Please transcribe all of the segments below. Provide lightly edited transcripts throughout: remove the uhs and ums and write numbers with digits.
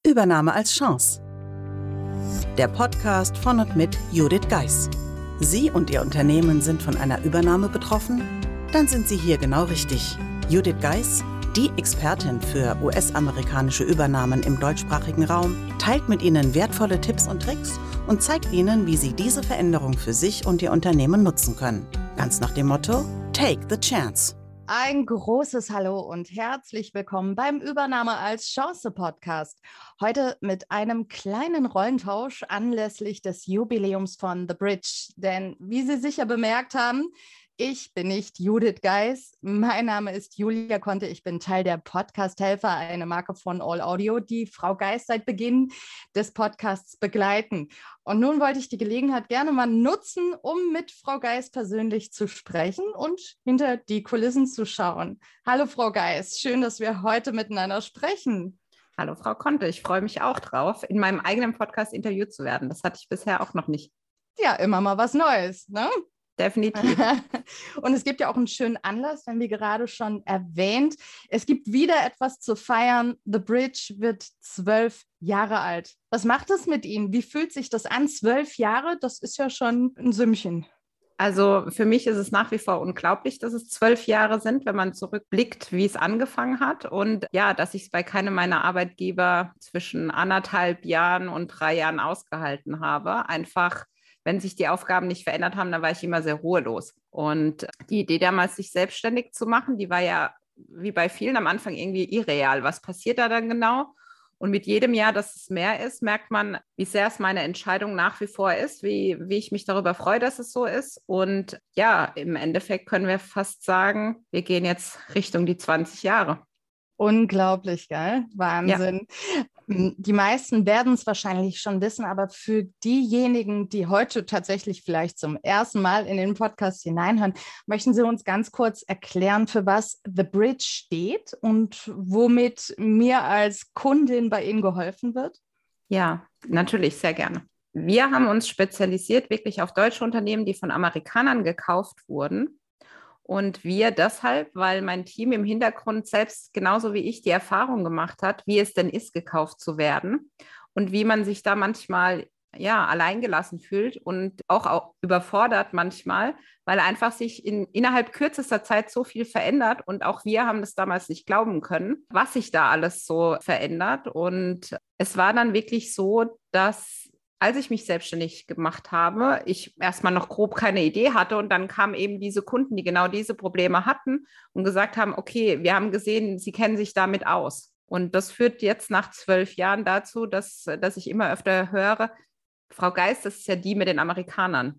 Übernahme als Chance. Der Podcast von und mit Judith Geis. Sie und Ihr Unternehmen sind von einer Übernahme betroffen? Dann sind Sie hier genau richtig. Judith Geis, die Expertin für US-amerikanische Übernahmen im deutschsprachigen Raum, teilt mit Ihnen wertvolle Tipps und Tricks und zeigt Ihnen, wie Sie diese Veränderung für sich und Ihr Unternehmen nutzen können. Ganz nach dem Motto: Take the chance. Ein großes Hallo und herzlich willkommen beim Übernahme als Chance Podcast. Heute mit einem kleinen Rollentausch anlässlich des Jubiläums von The Bridge. Denn wie Sie sicher bemerkt haben, ich bin nicht Judith Geis. Mein Name ist Julia Conte. Ich bin Teil der Podcast-Helfer, eine Marke von All Audio, die Frau Geis seit Beginn des Podcasts begleiten. Und nun wollte ich die Gelegenheit gerne mal nutzen, um mit Frau Geis persönlich zu sprechen und hinter die Kulissen zu schauen. Hallo Frau Geis, schön, dass wir heute miteinander sprechen. Hallo Frau Conte, ich freue mich auch drauf, in meinem eigenen Podcast interviewt zu werden. Das hatte ich bisher auch noch nicht. Ja, immer mal was Neues, ne? Definitiv. Und es gibt ja auch einen schönen Anlass, wenn wir gerade schon erwähnt. Es gibt wieder etwas zu feiern. The Bridge wird 12 Jahre alt. Was macht das mit Ihnen? Wie fühlt sich das an? 12 Jahre, das ist ja schon ein Sümmchen. Also für mich ist es nach wie vor unglaublich, dass es 12 Jahre sind, wenn man zurückblickt, wie es angefangen hat. Und ja, dass ich es bei keinem meiner Arbeitgeber zwischen 1,5 Jahren und 3 Jahren ausgehalten habe. Einfach, wenn sich die Aufgaben nicht verändert haben, dann war ich immer sehr ruhelos. Und die Idee damals, sich selbstständig zu machen, die war ja wie bei vielen am Anfang irgendwie irreal. Was passiert da dann genau? Und mit jedem Jahr, dass es mehr ist, merkt man, wie sehr es meine Entscheidung nach wie vor ist, wie ich mich darüber freue, dass es so ist. Und ja, im Endeffekt können wir fast sagen, wir gehen jetzt Richtung die 20 Jahre. Unglaublich, gell? Wahnsinn. Ja. Die meisten werden es wahrscheinlich schon wissen, aber für diejenigen, die heute tatsächlich vielleicht zum ersten Mal in den Podcast hineinhören, möchten Sie uns ganz kurz erklären, für was The Bridge steht und womit mir als Kundin bei Ihnen geholfen wird? Ja, natürlich, sehr gerne. Wir haben uns spezialisiert wirklich auf deutsche Unternehmen, die von Amerikanern gekauft wurden. Und wir deshalb, weil mein Team im Hintergrund selbst genauso wie ich die Erfahrung gemacht hat, wie es denn ist, gekauft zu werden und wie man sich da manchmal ja alleingelassen fühlt und auch überfordert manchmal, weil einfach sich innerhalb kürzester Zeit so viel verändert. Und auch wir haben das damals nicht glauben können, was sich da alles so verändert. Und es war dann wirklich so, dass als ich mich selbstständig gemacht habe, ich erstmal noch grob keine Idee hatte und dann kamen eben diese Kunden, die genau diese Probleme hatten und gesagt haben, okay, wir haben gesehen, Sie kennen sich damit aus. Und das führt jetzt nach 12 Jahren dazu, dass ich immer öfter höre, Frau Geis, das ist ja die mit den Amerikanern.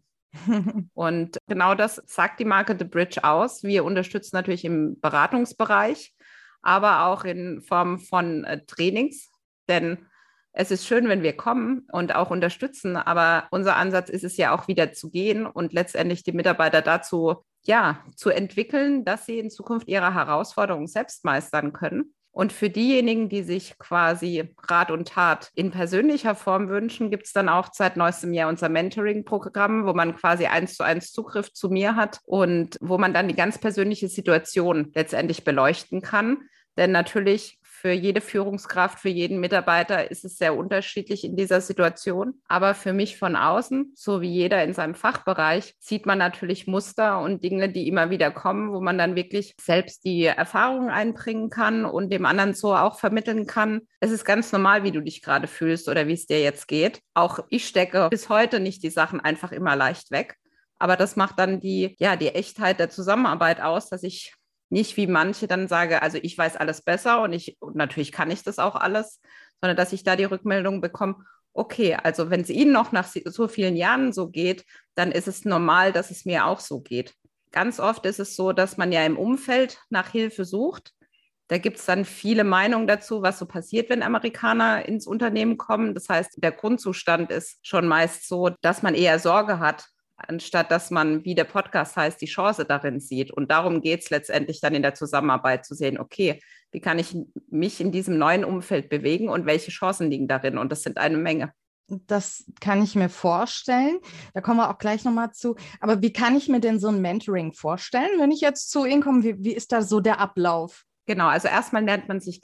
Und genau das sagt die Marke The Bridge aus. Wir unterstützen natürlich im Beratungsbereich, aber auch in Form von Trainings, denn es ist schön, wenn wir kommen und auch unterstützen, aber unser Ansatz ist es ja auch wieder zu gehen und letztendlich die Mitarbeiter dazu, ja, zu entwickeln, dass sie in Zukunft ihre Herausforderungen selbst meistern können. Und für diejenigen, die sich quasi Rat und Tat in persönlicher Form wünschen, gibt es dann auch seit neuestem Jahr unser Mentoring-Programm, wo man quasi 1:1 Zugriff zu mir hat und wo man dann die ganz persönliche Situation letztendlich beleuchten kann. Denn natürlich für jede Führungskraft, für jeden Mitarbeiter ist es sehr unterschiedlich in dieser Situation. Aber für mich von außen, so wie jeder in seinem Fachbereich, sieht man natürlich Muster und Dinge, die immer wieder kommen, wo man dann wirklich selbst die Erfahrungen einbringen kann und dem anderen so auch vermitteln kann. Es ist ganz normal, wie du dich gerade fühlst oder wie es dir jetzt geht. Auch ich stecke bis heute nicht die Sachen einfach immer leicht weg. Aber das macht dann die Echtheit der Zusammenarbeit aus, dass ich nicht wie manche dann sage, also ich weiß alles besser und natürlich kann ich das auch alles, sondern dass ich da die Rückmeldung bekomme, okay, also wenn es Ihnen noch nach so vielen Jahren so geht, dann ist es normal, dass es mir auch so geht. Ganz oft ist es so, dass man ja im Umfeld nach Hilfe sucht. Da gibt es dann viele Meinungen dazu, was so passiert, wenn Amerikaner ins Unternehmen kommen. Das heißt, der Grundzustand ist schon meist so, dass man eher Sorge hat, anstatt dass man, wie der Podcast heißt, die Chance darin sieht. Und darum geht es letztendlich dann in der Zusammenarbeit zu sehen, okay, wie kann ich mich in diesem neuen Umfeld bewegen und welche Chancen liegen darin? Und das sind eine Menge. Das kann ich mir vorstellen. Da kommen wir auch gleich nochmal zu. Aber wie kann ich mir denn so ein Mentoring vorstellen, wenn ich jetzt zu Ihnen komme? Wie ist da so der Ablauf? Genau, also erstmal lernt man sich kennen.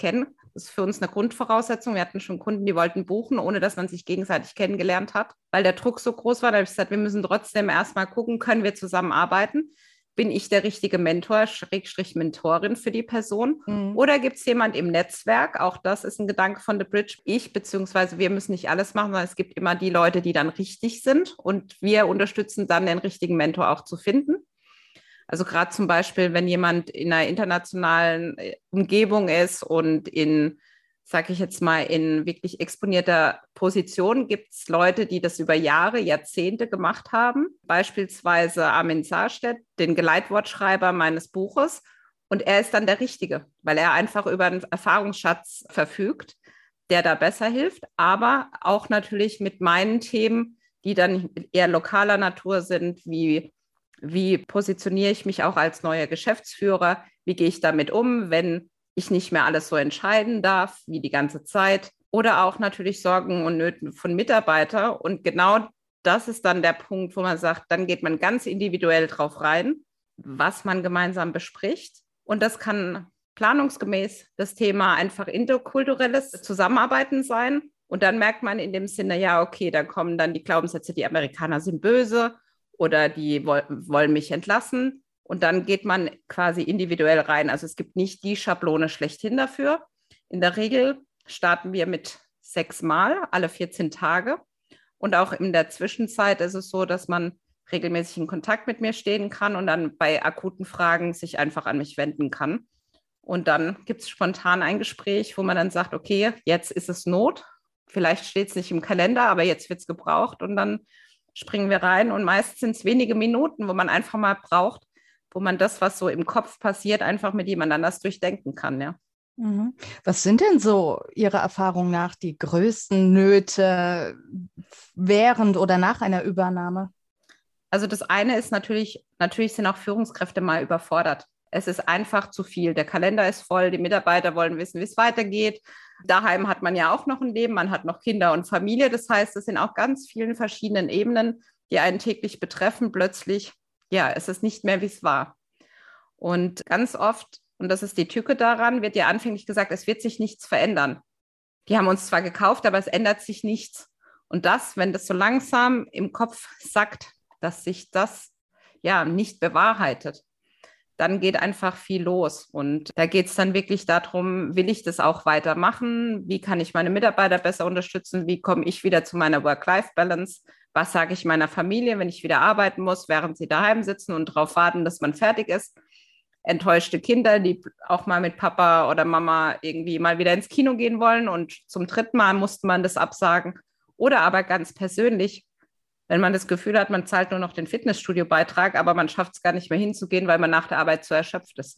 Das ist für uns eine Grundvoraussetzung. Wir hatten schon Kunden, die wollten buchen, ohne dass man sich gegenseitig kennengelernt hat, weil der Druck so groß war. Da habe ich gesagt, wir müssen trotzdem erstmal gucken, können wir zusammenarbeiten? Bin ich der richtige Mentor, Schrägstrich Mentorin für die Person? Oder gibt es jemand im Netzwerk? Auch das ist ein Gedanke von The Bridge. Beziehungsweise wir müssen nicht alles machen, sondern es gibt immer die Leute, die dann richtig sind. Und wir unterstützen dann, den richtigen Mentor auch zu finden. Also gerade zum Beispiel, wenn jemand in einer internationalen Umgebung ist und sage ich jetzt mal, in wirklich exponierter Position, gibt es Leute, die das über Jahre, Jahrzehnte gemacht haben. Beispielsweise Armin Sarstedt, den Geleitwortschreiber meines Buches. Und er ist dann der Richtige, weil er einfach über einen Erfahrungsschatz verfügt, der da besser hilft. Aber auch natürlich mit meinen Themen, die dann eher lokaler Natur sind, wie positioniere ich mich auch als neuer Geschäftsführer? Wie gehe ich damit um, wenn ich nicht mehr alles so entscheiden darf, wie die ganze Zeit? Oder auch natürlich Sorgen und Nöten von Mitarbeitern. Und genau das ist dann der Punkt, wo man sagt, dann geht man ganz individuell drauf rein, was man gemeinsam bespricht. Und das kann planungsgemäß das Thema einfach interkulturelles Zusammenarbeiten sein. Und dann merkt man in dem Sinne, ja, okay, da kommen dann die Glaubenssätze, die Amerikaner sind böse, oder die wollen mich entlassen. Und dann geht man quasi individuell rein. Also es gibt nicht die Schablone schlechthin dafür. In der Regel starten wir mit 6 Mal, alle 14 Tage. Und auch in der Zwischenzeit ist es so, dass man regelmäßig in Kontakt mit mir stehen kann und dann bei akuten Fragen sich einfach an mich wenden kann. Und dann gibt es spontan ein Gespräch, wo man dann sagt, okay, jetzt ist es Not. Vielleicht steht es nicht im Kalender, aber jetzt wird es gebraucht. Und dann springen wir rein und meist sind es wenige Minuten, wo man einfach mal braucht, wo man das, was so im Kopf passiert, einfach mit jemand anders durchdenken kann, ja. Was sind denn so Ihrer Erfahrung nach die größten Nöte während oder nach einer Übernahme? Also das eine ist natürlich sind auch Führungskräfte mal überfordert. Es ist einfach zu viel. Der Kalender ist voll, die Mitarbeiter wollen wissen, wie es weitergeht. Daheim hat man ja auch noch ein Leben, man hat noch Kinder und Familie. Das heißt, es sind auch ganz vielen verschiedenen Ebenen, die einen täglich betreffen. Plötzlich, ja, es ist nicht mehr, wie es war. Und ganz oft, und das ist die Tücke daran, wird ja anfänglich gesagt, es wird sich nichts verändern. Die haben uns zwar gekauft, aber es ändert sich nichts. Und das, wenn das so langsam im Kopf sackt, dass sich das ja nicht bewahrheitet, dann geht einfach viel los. Und da geht es dann wirklich darum, will ich das auch weitermachen? Wie kann ich meine Mitarbeiter besser unterstützen? Wie komme ich wieder zu meiner Work-Life-Balance? Was sage ich meiner Familie, wenn ich wieder arbeiten muss, während sie daheim sitzen und darauf warten, dass man fertig ist? Enttäuschte Kinder, die auch mal mit Papa oder Mama irgendwie mal wieder ins Kino gehen wollen und zum 3. Mal musste man das absagen. Oder aber ganz persönlich, wenn man das Gefühl hat, man zahlt nur noch den Fitnessstudio-Beitrag, aber man schafft es gar nicht mehr hinzugehen, weil man nach der Arbeit zu erschöpft ist.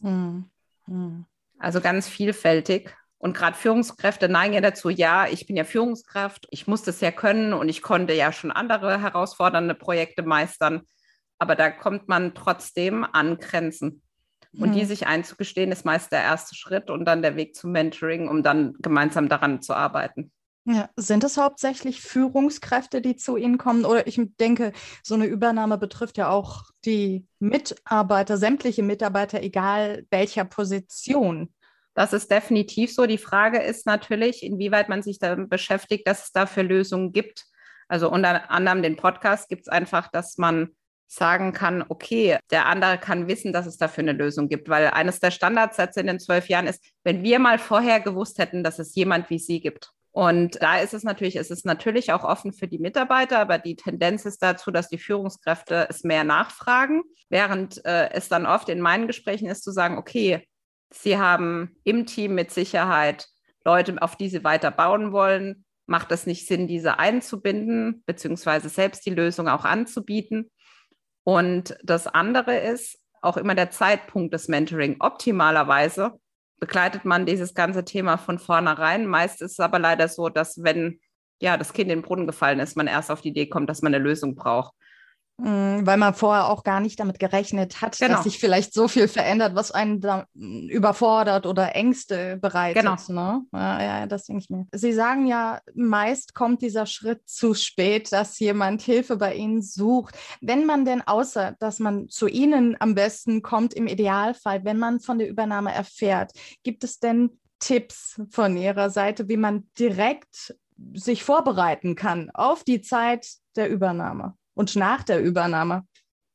Also ganz vielfältig. Und gerade Führungskräfte neigen ja dazu, ja, ich bin ja Führungskraft, ich muss das ja können und ich konnte ja schon andere herausfordernde Projekte meistern. Aber da kommt man trotzdem an Grenzen. Und die sich einzugestehen, ist meist der erste Schritt und dann der Weg zum Mentoring, um dann gemeinsam daran zu arbeiten. Ja, sind es hauptsächlich Führungskräfte, die zu Ihnen kommen? Oder ich denke, so eine Übernahme betrifft ja auch die Mitarbeiter, sämtliche Mitarbeiter, egal welcher Position. Das ist definitiv so. Die Frage ist natürlich, inwieweit man sich damit beschäftigt, dass es dafür Lösungen gibt. Also unter anderem den Podcast gibt es einfach, dass man sagen kann, okay, der andere kann wissen, dass es dafür eine Lösung gibt, weil eines der Standardsätze in den 12 Jahren ist, wenn wir mal vorher gewusst hätten, dass es jemand wie Sie gibt. Und da ist es natürlich auch offen für die Mitarbeiter, aber die Tendenz ist dazu, dass die Führungskräfte es mehr nachfragen, während es dann oft in meinen Gesprächen ist zu sagen, okay, Sie haben im Team mit Sicherheit Leute, auf die Sie weiter bauen wollen. Macht es nicht Sinn, diese einzubinden, beziehungsweise selbst die Lösung auch anzubieten? Und das andere ist auch immer der Zeitpunkt des Mentoring. Optimalerweise begleitet man dieses ganze Thema von vornherein. Meist ist es aber leider so, dass wenn ja, das Kind in den Brunnen gefallen ist, man erst auf die Idee kommt, dass man eine Lösung braucht. Weil man vorher auch gar nicht damit gerechnet hat, Genau. dass sich vielleicht so viel verändert, was einen da überfordert oder Ängste bereitet. Genau. Ne? Ja, das denke ich mir. Sie sagen ja, meist kommt dieser Schritt zu spät, dass jemand Hilfe bei Ihnen sucht. Wenn man denn, außer dass man zu Ihnen am besten kommt, im Idealfall, wenn man von der Übernahme erfährt, gibt es denn Tipps von Ihrer Seite, wie man direkt sich vorbereiten kann auf die Zeit der Übernahme und nach der Übernahme?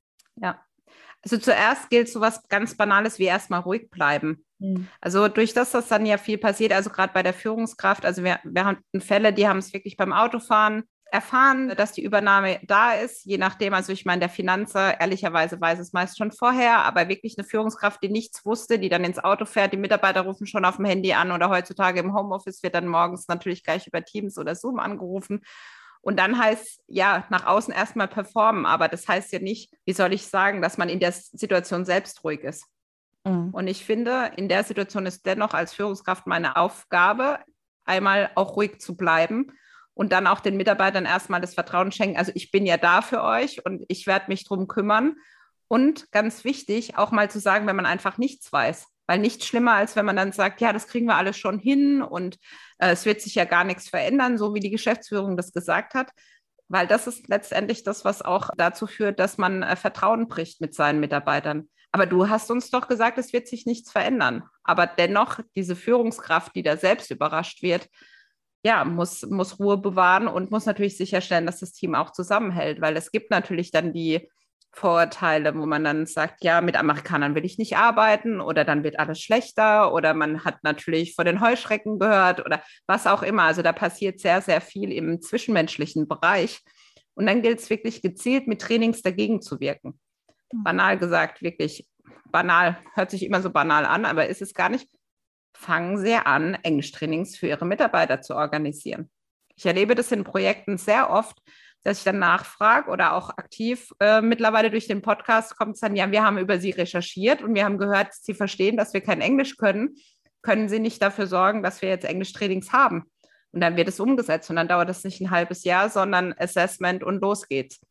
Ja, also zuerst gilt so was ganz Banales wie erstmal ruhig bleiben. Also durch das, dass dann ja viel passiert, also gerade bei der Führungskraft, also wir hatten Fälle, die haben es wirklich beim Autofahren erfahren, dass die Übernahme da ist, je nachdem, also ich meine, der Finanzer ehrlicherweise weiß es meist schon vorher, aber wirklich eine Führungskraft, die nichts wusste, die dann ins Auto fährt, die Mitarbeiter rufen schon auf dem Handy an oder heutzutage im Homeoffice wird dann morgens natürlich gleich über Teams oder Zoom angerufen. Und dann heißt, ja, nach außen erstmal performen, aber das heißt ja nicht, wie soll ich sagen, dass man in der Situation selbst ruhig ist. Und ich finde, in der Situation ist dennoch als Führungskraft meine Aufgabe, einmal auch ruhig zu bleiben und dann auch den Mitarbeitern erstmal das Vertrauen schenken. Also ich bin ja da für euch und ich werde mich drum kümmern. Und ganz wichtig, auch mal zu sagen, wenn man einfach nichts weiß. Weil nichts schlimmer, als wenn man dann sagt, ja, das kriegen wir alles schon hin und es wird sich ja gar nichts verändern, so wie die Geschäftsführung das gesagt hat. Weil das ist letztendlich das, was auch dazu führt, dass man Vertrauen bricht mit seinen Mitarbeitern. Aber du hast uns doch gesagt, es wird sich nichts verändern. Aber dennoch, diese Führungskraft, die da selbst überrascht wird, ja, muss Ruhe bewahren und muss natürlich sicherstellen, dass das Team auch zusammenhält. Weil es gibt natürlich dann die Vorurteile, wo man dann sagt, ja, mit Amerikanern will ich nicht arbeiten oder dann wird alles schlechter oder man hat natürlich von den Heuschrecken gehört oder was auch immer. Also da passiert sehr, sehr viel im zwischenmenschlichen Bereich. Und dann gilt es wirklich gezielt mit Trainings dagegen zu wirken. Banal gesagt, wirklich banal, hört sich immer so banal an, aber ist es gar nicht. Fangen Sie an, Englischtrainings für Ihre Mitarbeiter zu organisieren. Ich erlebe das in Projekten sehr oft, dass ich dann nachfrage oder auch aktiv mittlerweile durch den Podcast kommt es dann, ja, wir haben über Sie recherchiert und wir haben gehört, Sie verstehen, dass wir kein Englisch können. Können Sie nicht dafür sorgen, dass wir jetzt Englischtrainings haben? Und dann wird es umgesetzt und dann dauert es nicht ein halbes Jahr, sondern Assessment und los geht's.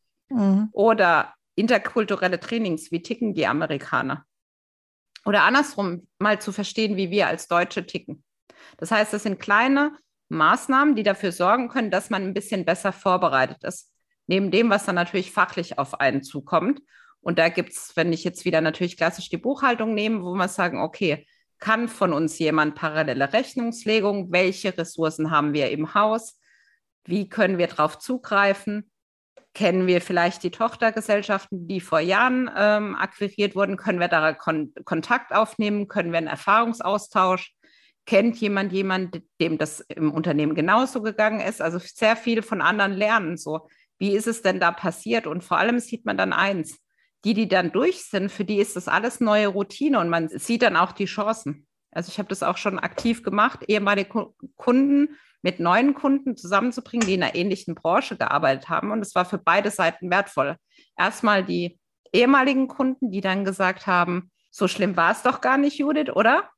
Oder interkulturelle Trainings, wie ticken die Amerikaner? Oder andersrum, mal zu verstehen, wie wir als Deutsche ticken. Das heißt, das sind kleine Maßnahmen, die dafür sorgen können, dass man ein bisschen besser vorbereitet ist. Neben dem, was dann natürlich fachlich auf einen zukommt. Und da gibt es, wenn ich jetzt wieder natürlich klassisch die Buchhaltung nehme, wo wir sagen, okay, kann von uns jemand parallele Rechnungslegung? Welche Ressourcen haben wir im Haus? Wie können wir darauf zugreifen? Kennen wir vielleicht die Tochtergesellschaften, die vor Jahren akquiriert wurden? Können wir da Kontakt aufnehmen? Können wir einen Erfahrungsaustausch? Kennt jemand, dem das im Unternehmen genauso gegangen ist? Also sehr viel von anderen lernen. So, wie ist es denn da passiert? Und vor allem sieht man dann eins, die dann durch sind, für die ist das alles neue Routine und man sieht dann auch die Chancen. Also ich habe das auch schon aktiv gemacht, ehemalige Kunden mit neuen Kunden zusammenzubringen, die in einer ähnlichen Branche gearbeitet haben. Und es war für beide Seiten wertvoll. Erstmal die ehemaligen Kunden, die dann gesagt haben, so schlimm war es doch gar nicht, Judith, oder?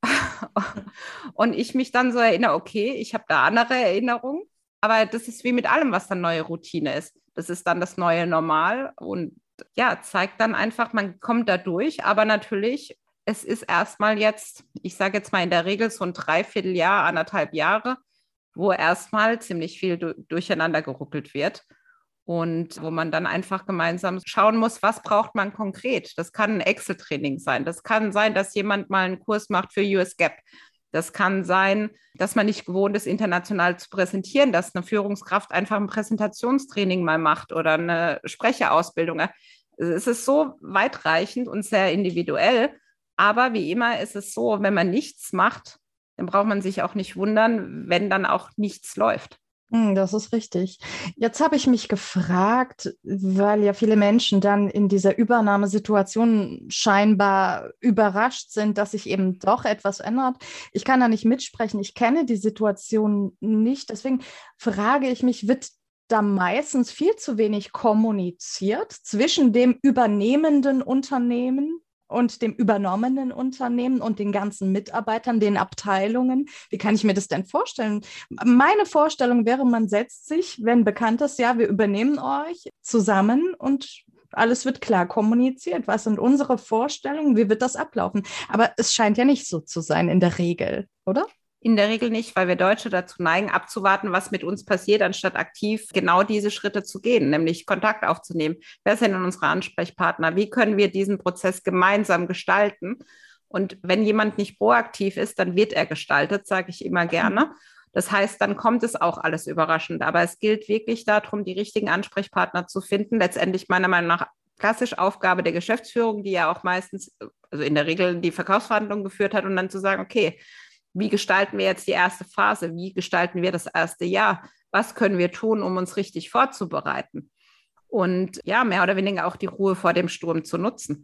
Und ich mich dann so erinnere, okay, ich habe da andere Erinnerungen. Aber das ist wie mit allem, was dann neue Routine ist. Das ist dann das neue Normal und ja, zeigt dann einfach, man kommt da durch. Aber natürlich, es ist erstmal jetzt, ich sage jetzt mal in der Regel so ein Dreivierteljahr, 1,5 Jahre, wo erstmal ziemlich viel durcheinander geruckelt wird und wo man dann einfach gemeinsam schauen muss, was braucht man konkret. Das kann ein Excel-Training sein. Das kann sein, dass jemand mal einen Kurs macht für US GAAP. Das kann sein, dass man nicht gewohnt ist, international zu präsentieren, dass eine Führungskraft einfach ein Präsentationstraining mal macht oder eine Sprecherausbildung. Es ist so weitreichend und sehr individuell. Aber wie immer ist es so, wenn man nichts macht, dann braucht man sich auch nicht wundern, wenn dann auch nichts läuft. Das ist richtig. Jetzt habe ich mich gefragt, weil ja viele Menschen dann in dieser Übernahmesituation scheinbar überrascht sind, dass sich eben doch etwas ändert. Ich kann da nicht mitsprechen. Ich kenne die Situation nicht. Deswegen frage ich mich, wird da meistens viel zu wenig kommuniziert zwischen dem übernehmenden Unternehmen und dem übernommenen Unternehmen und den ganzen Mitarbeitern, den Abteilungen? Wie kann ich mir das denn vorstellen? Meine Vorstellung wäre, man setzt sich, wenn bekannt ist, ja, wir übernehmen euch zusammen und alles wird klar kommuniziert. Was sind unsere Vorstellungen? Wie wird das ablaufen? Aber es scheint ja nicht so zu sein in der Regel, oder? In der Regel nicht, weil wir Deutsche dazu neigen, abzuwarten, was mit uns passiert, anstatt aktiv genau diese Schritte zu gehen, nämlich Kontakt aufzunehmen. Wer sind denn unsere Ansprechpartner? Wie können wir diesen Prozess gemeinsam gestalten? Und wenn jemand nicht proaktiv ist, dann wird er gestaltet, sage ich immer gerne. Das heißt, dann kommt es auch alles überraschend. Aber es gilt wirklich darum, die richtigen Ansprechpartner zu finden. Letztendlich meiner Meinung nach klassisch Aufgabe der Geschäftsführung, die ja auch meistens, also in der Regel die Verkaufsverhandlungen geführt hat und dann zu sagen, okay, wie gestalten wir jetzt die erste Phase? Wie gestalten wir das erste Jahr? Was können wir tun, um uns richtig vorzubereiten? Und ja, mehr oder weniger auch die Ruhe vor dem Sturm zu nutzen.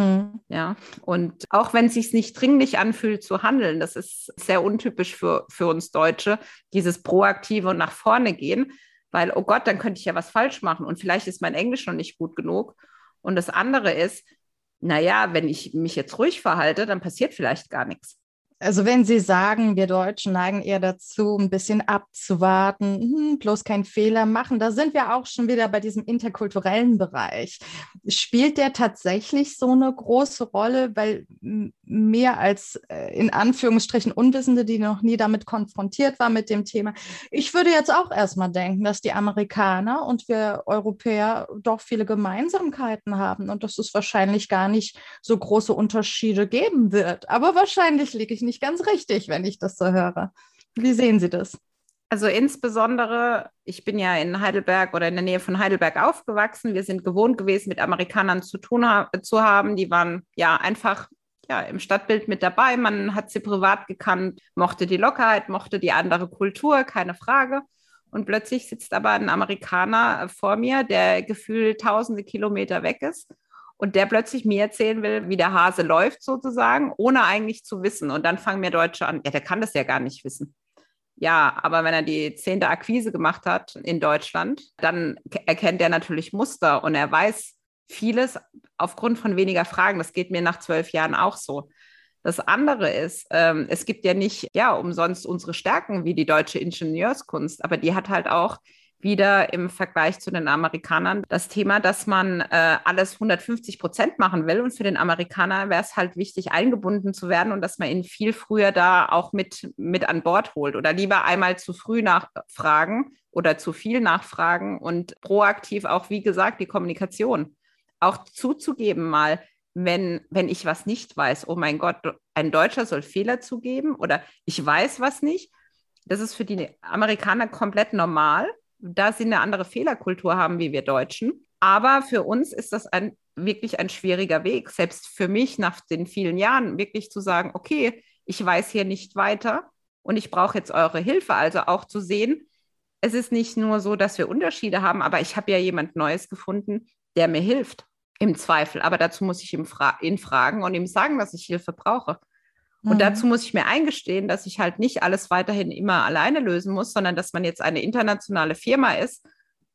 Ja, und auch wenn es sich nicht dringlich anfühlt zu handeln, das ist sehr untypisch für uns Deutsche, dieses proaktive und nach vorne gehen, weil, oh Gott, dann könnte ich ja was falsch machen und vielleicht ist mein Englisch noch nicht gut genug. Und das andere ist, naja, wenn ich mich jetzt ruhig verhalte, dann passiert vielleicht gar nichts. Also wenn Sie sagen, wir Deutschen neigen eher dazu, ein bisschen abzuwarten, bloß keinen Fehler machen, da sind wir auch schon wieder bei diesem interkulturellen Bereich. Spielt der tatsächlich so eine große Rolle, weil mehr als in Anführungsstrichen Unwissende, die noch nie damit konfrontiert waren mit dem Thema? Ich würde jetzt auch erstmal denken, dass die Amerikaner und wir Europäer doch viele Gemeinsamkeiten haben und dass es wahrscheinlich gar nicht so große Unterschiede geben wird. Aber wahrscheinlich liege ich nicht ganz richtig, wenn ich das so höre. Wie sehen Sie das? Also insbesondere, ich bin ja in Heidelberg oder in der Nähe von Heidelberg aufgewachsen. Wir sind gewohnt gewesen, mit Amerikanern zu tun zu haben. Die waren ja einfach im Stadtbild mit dabei. Man hat sie privat gekannt, mochte die Lockerheit, mochte die andere Kultur, keine Frage. Und plötzlich sitzt aber ein Amerikaner vor mir, der gefühlt tausende Kilometer weg ist. Und der plötzlich mir erzählen will, wie der Hase läuft sozusagen, ohne eigentlich zu wissen. Und dann fangen mir Deutsche an, ja, der kann das ja gar nicht wissen. Ja, aber wenn er die 10. Akquise gemacht hat in Deutschland, dann erkennt er natürlich Muster und er weiß vieles aufgrund von weniger Fragen. Das geht mir nach 12 Jahren auch so. Das andere ist, es gibt ja nicht umsonst unsere Stärken wie die deutsche Ingenieurskunst, aber die hat halt auch wieder im Vergleich zu den Amerikanern das Thema, dass man alles 150% machen will. Und für den Amerikaner wäre es halt wichtig, eingebunden zu werden und dass man ihn viel früher da auch mit an Bord holt oder lieber einmal zu früh nachfragen oder zu viel nachfragen und proaktiv auch, wie gesagt, die Kommunikation auch zuzugeben mal, wenn ich was nicht weiß. Oh mein Gott, ein Deutscher soll Fehler zugeben oder ich weiß was nicht. Das ist für die Amerikaner komplett normal, da sie eine andere Fehlerkultur haben wie wir Deutschen. Aber für uns ist das wirklich ein schwieriger Weg. Selbst für mich nach den vielen Jahren wirklich zu sagen, okay, ich weiß hier nicht weiter und ich brauche jetzt eure Hilfe. Also auch zu sehen, es ist nicht nur so, dass wir Unterschiede haben, aber ich habe ja jemand Neues gefunden, der mir hilft im Zweifel. Aber dazu muss ich ihn fragen und ihm sagen, dass ich Hilfe brauche. Und dazu muss ich mir eingestehen, dass ich halt nicht alles weiterhin immer alleine lösen muss, sondern dass man jetzt eine internationale Firma ist,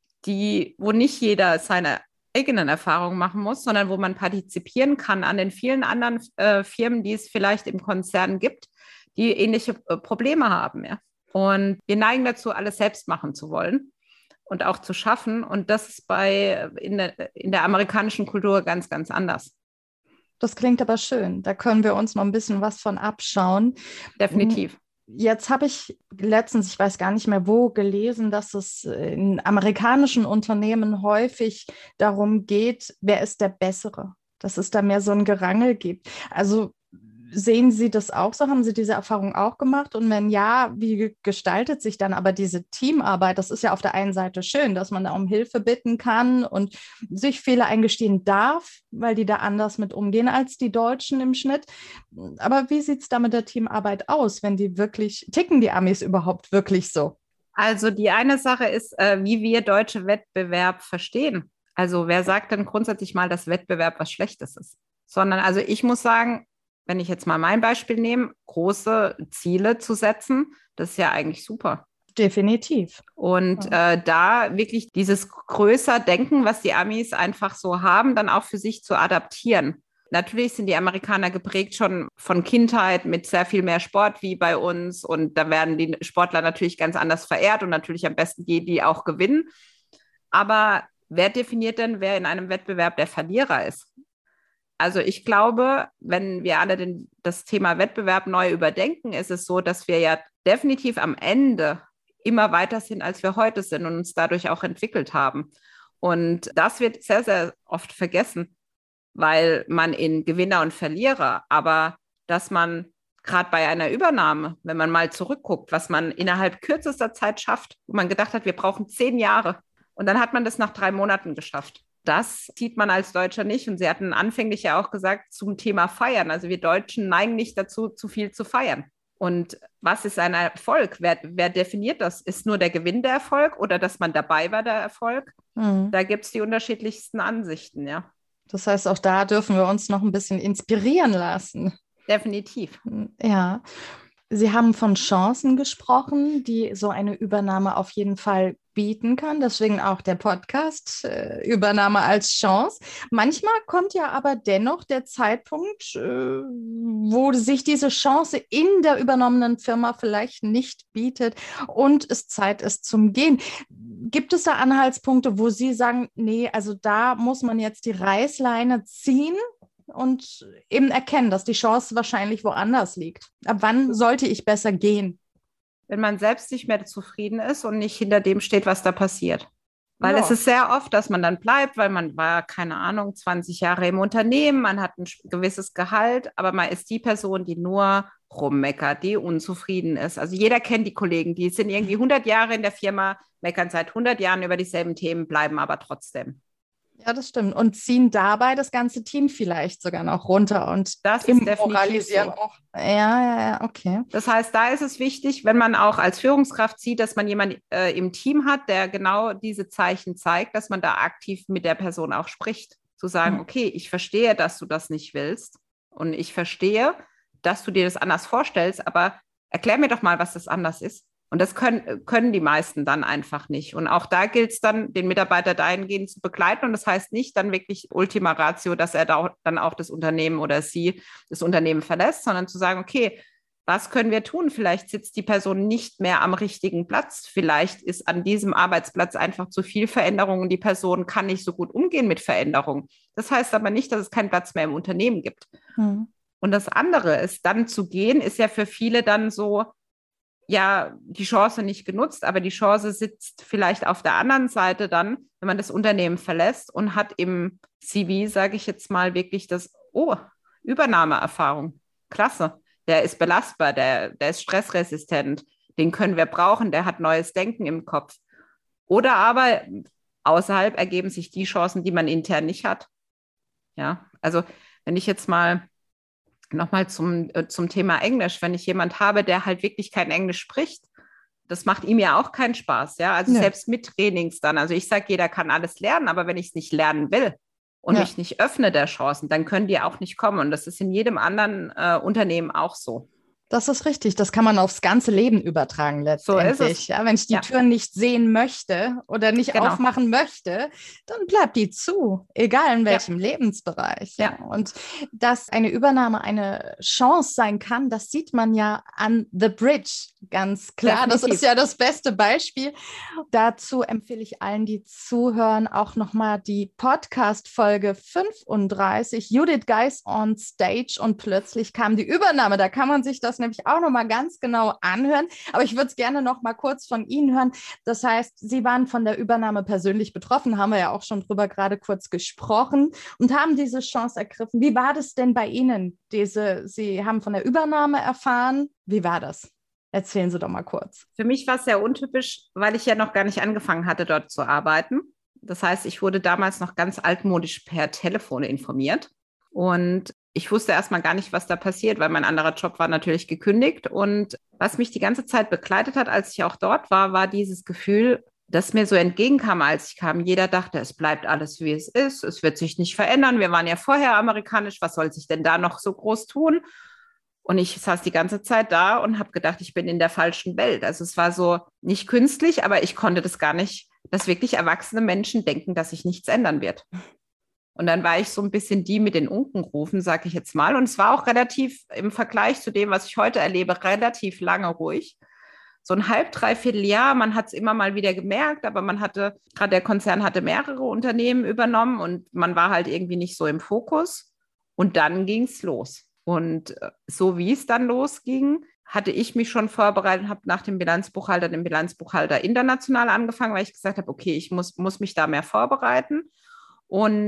wo nicht jeder seine eigenen Erfahrungen machen muss, sondern wo man partizipieren kann an den vielen anderen Firmen, die es vielleicht im Konzern gibt, die ähnliche Probleme haben. Ja. Und wir neigen dazu, alles selbst machen zu wollen und auch zu schaffen. Und das ist in der amerikanischen Kultur ganz, ganz anders. Das klingt aber schön. Da können wir uns noch ein bisschen was von abschauen. Definitiv. Jetzt habe ich letztens, ich weiß gar nicht mehr wo, gelesen, dass es in amerikanischen Unternehmen häufig darum geht, wer ist der Bessere, dass es da mehr so ein Gerangel gibt. Also sehen Sie das auch so? Haben Sie diese Erfahrung auch gemacht? Und wenn ja, wie gestaltet sich dann aber diese Teamarbeit? Das ist ja auf der einen Seite schön, dass man da um Hilfe bitten kann und sich Fehler eingestehen darf, weil die da anders mit umgehen als die Deutschen im Schnitt. Aber wie sieht es da mit der Teamarbeit aus, wenn ticken die Amis überhaupt wirklich so? Also die eine Sache ist, wie wir deutsche Wettbewerb verstehen. Also wer sagt denn grundsätzlich mal, dass Wettbewerb was Schlechtes ist? Sondern also ich muss sagen, wenn ich jetzt mal mein Beispiel nehme, große Ziele zu setzen, das ist ja eigentlich super. Definitiv. Und da wirklich dieses größer Denken, was die Amis einfach so haben, dann auch für sich zu adaptieren. Natürlich sind die Amerikaner geprägt schon von Kindheit mit sehr viel mehr Sport wie bei uns. Und da werden die Sportler natürlich ganz anders verehrt und natürlich am besten die auch gewinnen. Aber wer definiert denn, wer in einem Wettbewerb der Verlierer ist? Also ich glaube, wenn wir alle das Thema Wettbewerb neu überdenken, ist es so, dass wir ja definitiv am Ende immer weiter sind, als wir heute sind und uns dadurch auch entwickelt haben. Und das wird sehr, sehr oft vergessen, weil man in Gewinner und Verlierer, aber dass man gerade bei einer Übernahme, wenn man mal zurückguckt, was man innerhalb kürzester Zeit schafft, wo man gedacht hat, wir brauchen 10 Jahre. Und dann hat man das nach 3 Monaten geschafft. Das sieht man als Deutscher nicht. Und Sie hatten anfänglich ja auch gesagt zum Thema Feiern. Also wir Deutschen neigen nicht dazu, zu viel zu feiern. Und was ist ein Erfolg? Wer definiert das? Ist nur der Gewinn der Erfolg oder dass man dabei war der Erfolg? Da gibt es die unterschiedlichsten Ansichten, ja. Das heißt, auch da dürfen wir uns noch ein bisschen inspirieren lassen. Definitiv. Ja. Sie haben von Chancen gesprochen, die so eine Übernahme auf jeden Fall bieten kann. Deswegen auch der Podcast, Übernahme als Chance. Manchmal kommt ja aber dennoch der Zeitpunkt, wo sich diese Chance in der übernommenen Firma vielleicht nicht bietet und es Zeit ist zum Gehen. Gibt es da Anhaltspunkte, wo Sie sagen, nee, also da muss man jetzt die Reißleine ziehen? Und eben erkennen, dass die Chance wahrscheinlich woanders liegt. Ab wann sollte ich besser gehen? Wenn man selbst nicht mehr zufrieden ist und nicht hinter dem steht, was da passiert. Weil es ist sehr oft, dass man dann bleibt, weil man war, keine Ahnung, 20 Jahre im Unternehmen, man hat ein gewisses Gehalt, aber man ist die Person, die nur rummeckert, die unzufrieden ist. Also jeder kennt die Kollegen, die sind irgendwie 100 Jahre in der Firma, meckern seit 100 Jahren über dieselben Themen, bleiben aber trotzdem. Ja, das stimmt. Und ziehen dabei das ganze Team vielleicht sogar noch runter und das ist definitiv so. Auch. Ja, okay. Das heißt, da ist es wichtig, wenn man auch als Führungskraft sieht, dass man jemanden im Team hat, der genau diese Zeichen zeigt, dass man da aktiv mit der Person auch spricht. Zu sagen, okay, ich verstehe, dass du das nicht willst und ich verstehe, dass du dir das anders vorstellst, aber erklär mir doch mal, was das anders ist. Und das können die meisten dann einfach nicht. Und auch da gilt es dann, den Mitarbeiter dahingehend zu begleiten. Und das heißt nicht dann wirklich Ultima Ratio, dass er da dann auch das Unternehmen oder sie das Unternehmen verlässt, sondern zu sagen, okay, was können wir tun? Vielleicht sitzt die Person nicht mehr am richtigen Platz. Vielleicht ist an diesem Arbeitsplatz einfach zu viel Veränderung und die Person kann nicht so gut umgehen mit Veränderung. Das heißt aber nicht, dass es keinen Platz mehr im Unternehmen gibt. Und das andere ist, dann zu gehen, ist ja für viele dann so, ja, die Chance nicht genutzt, aber die Chance sitzt vielleicht auf der anderen Seite dann, wenn man das Unternehmen verlässt und hat im CV, sage ich jetzt mal, wirklich das, Übernahmeerfahrung. Klasse, der ist belastbar, der ist stressresistent, den können wir brauchen, der hat neues Denken im Kopf. Oder aber außerhalb ergeben sich die Chancen, die man intern nicht hat. Ja, also wenn ich jetzt mal nochmal zum Thema Englisch, wenn ich jemand habe, der halt wirklich kein Englisch spricht, das macht ihm ja auch keinen Spaß, ja, also selbst mit Trainings dann, also ich sage, jeder kann alles lernen, aber wenn ich es nicht lernen will und mich nicht öffne der Chancen, dann können die auch nicht kommen und das ist in jedem anderen Unternehmen auch so. Das ist richtig. Das kann man aufs ganze Leben übertragen letztendlich. So ist es. Ja, wenn ich die Tür nicht sehen möchte oder nicht aufmachen möchte, dann bleibt die zu, egal in welchem Lebensbereich. Ja. Und dass eine Übernahme eine Chance sein kann, das sieht man ja an The Bridge, ganz klar. Definitiv. Das ist ja das beste Beispiel. Dazu empfehle ich allen, die zuhören, auch nochmal die Podcast-Folge 35, Judith Geis on Stage und plötzlich kam die Übernahme. Da kann man sich das nämlich auch nochmal ganz genau anhören. Aber ich würde es gerne noch mal kurz von Ihnen hören. Das heißt, Sie waren von der Übernahme persönlich betroffen, haben wir ja auch schon drüber gerade kurz gesprochen und haben diese Chance ergriffen. Wie war das denn bei Ihnen? Sie haben von der Übernahme erfahren. Wie war das? Erzählen Sie doch mal kurz. Für mich war es sehr untypisch, weil ich ja noch gar nicht angefangen hatte, dort zu arbeiten. Das heißt, ich wurde damals noch ganz altmodisch per Telefon informiert und ich wusste erstmal gar nicht, was da passiert, weil mein anderer Job war natürlich gekündigt. Und was mich die ganze Zeit begleitet hat, als ich auch dort war, war dieses Gefühl, das mir so entgegenkam, als ich kam. Jeder dachte, es bleibt alles, wie es ist. Es wird sich nicht verändern. Wir waren ja vorher amerikanisch. Was soll sich denn da noch so groß tun? Und ich saß die ganze Zeit da und habe gedacht, ich bin in der falschen Welt. Also es war so nicht künstlich, aber ich konnte das gar nicht, dass wirklich erwachsene Menschen denken, dass sich nichts ändern wird. Und dann war ich so ein bisschen die mit den Unkenrufen, sage ich jetzt mal. Und es war auch relativ im Vergleich zu dem, was ich heute erlebe, relativ lange ruhig. So ein halb, dreiviertel Jahr, man hat es immer mal wieder gemerkt, aber gerade der Konzern hatte mehrere Unternehmen übernommen und man war halt irgendwie nicht so im Fokus. Und dann ging es los. Und so wie es dann losging, hatte ich mich schon vorbereitet und habe nach dem Bilanzbuchhalter international angefangen, weil ich gesagt habe, okay, ich muss mich da mehr vorbereiten. Und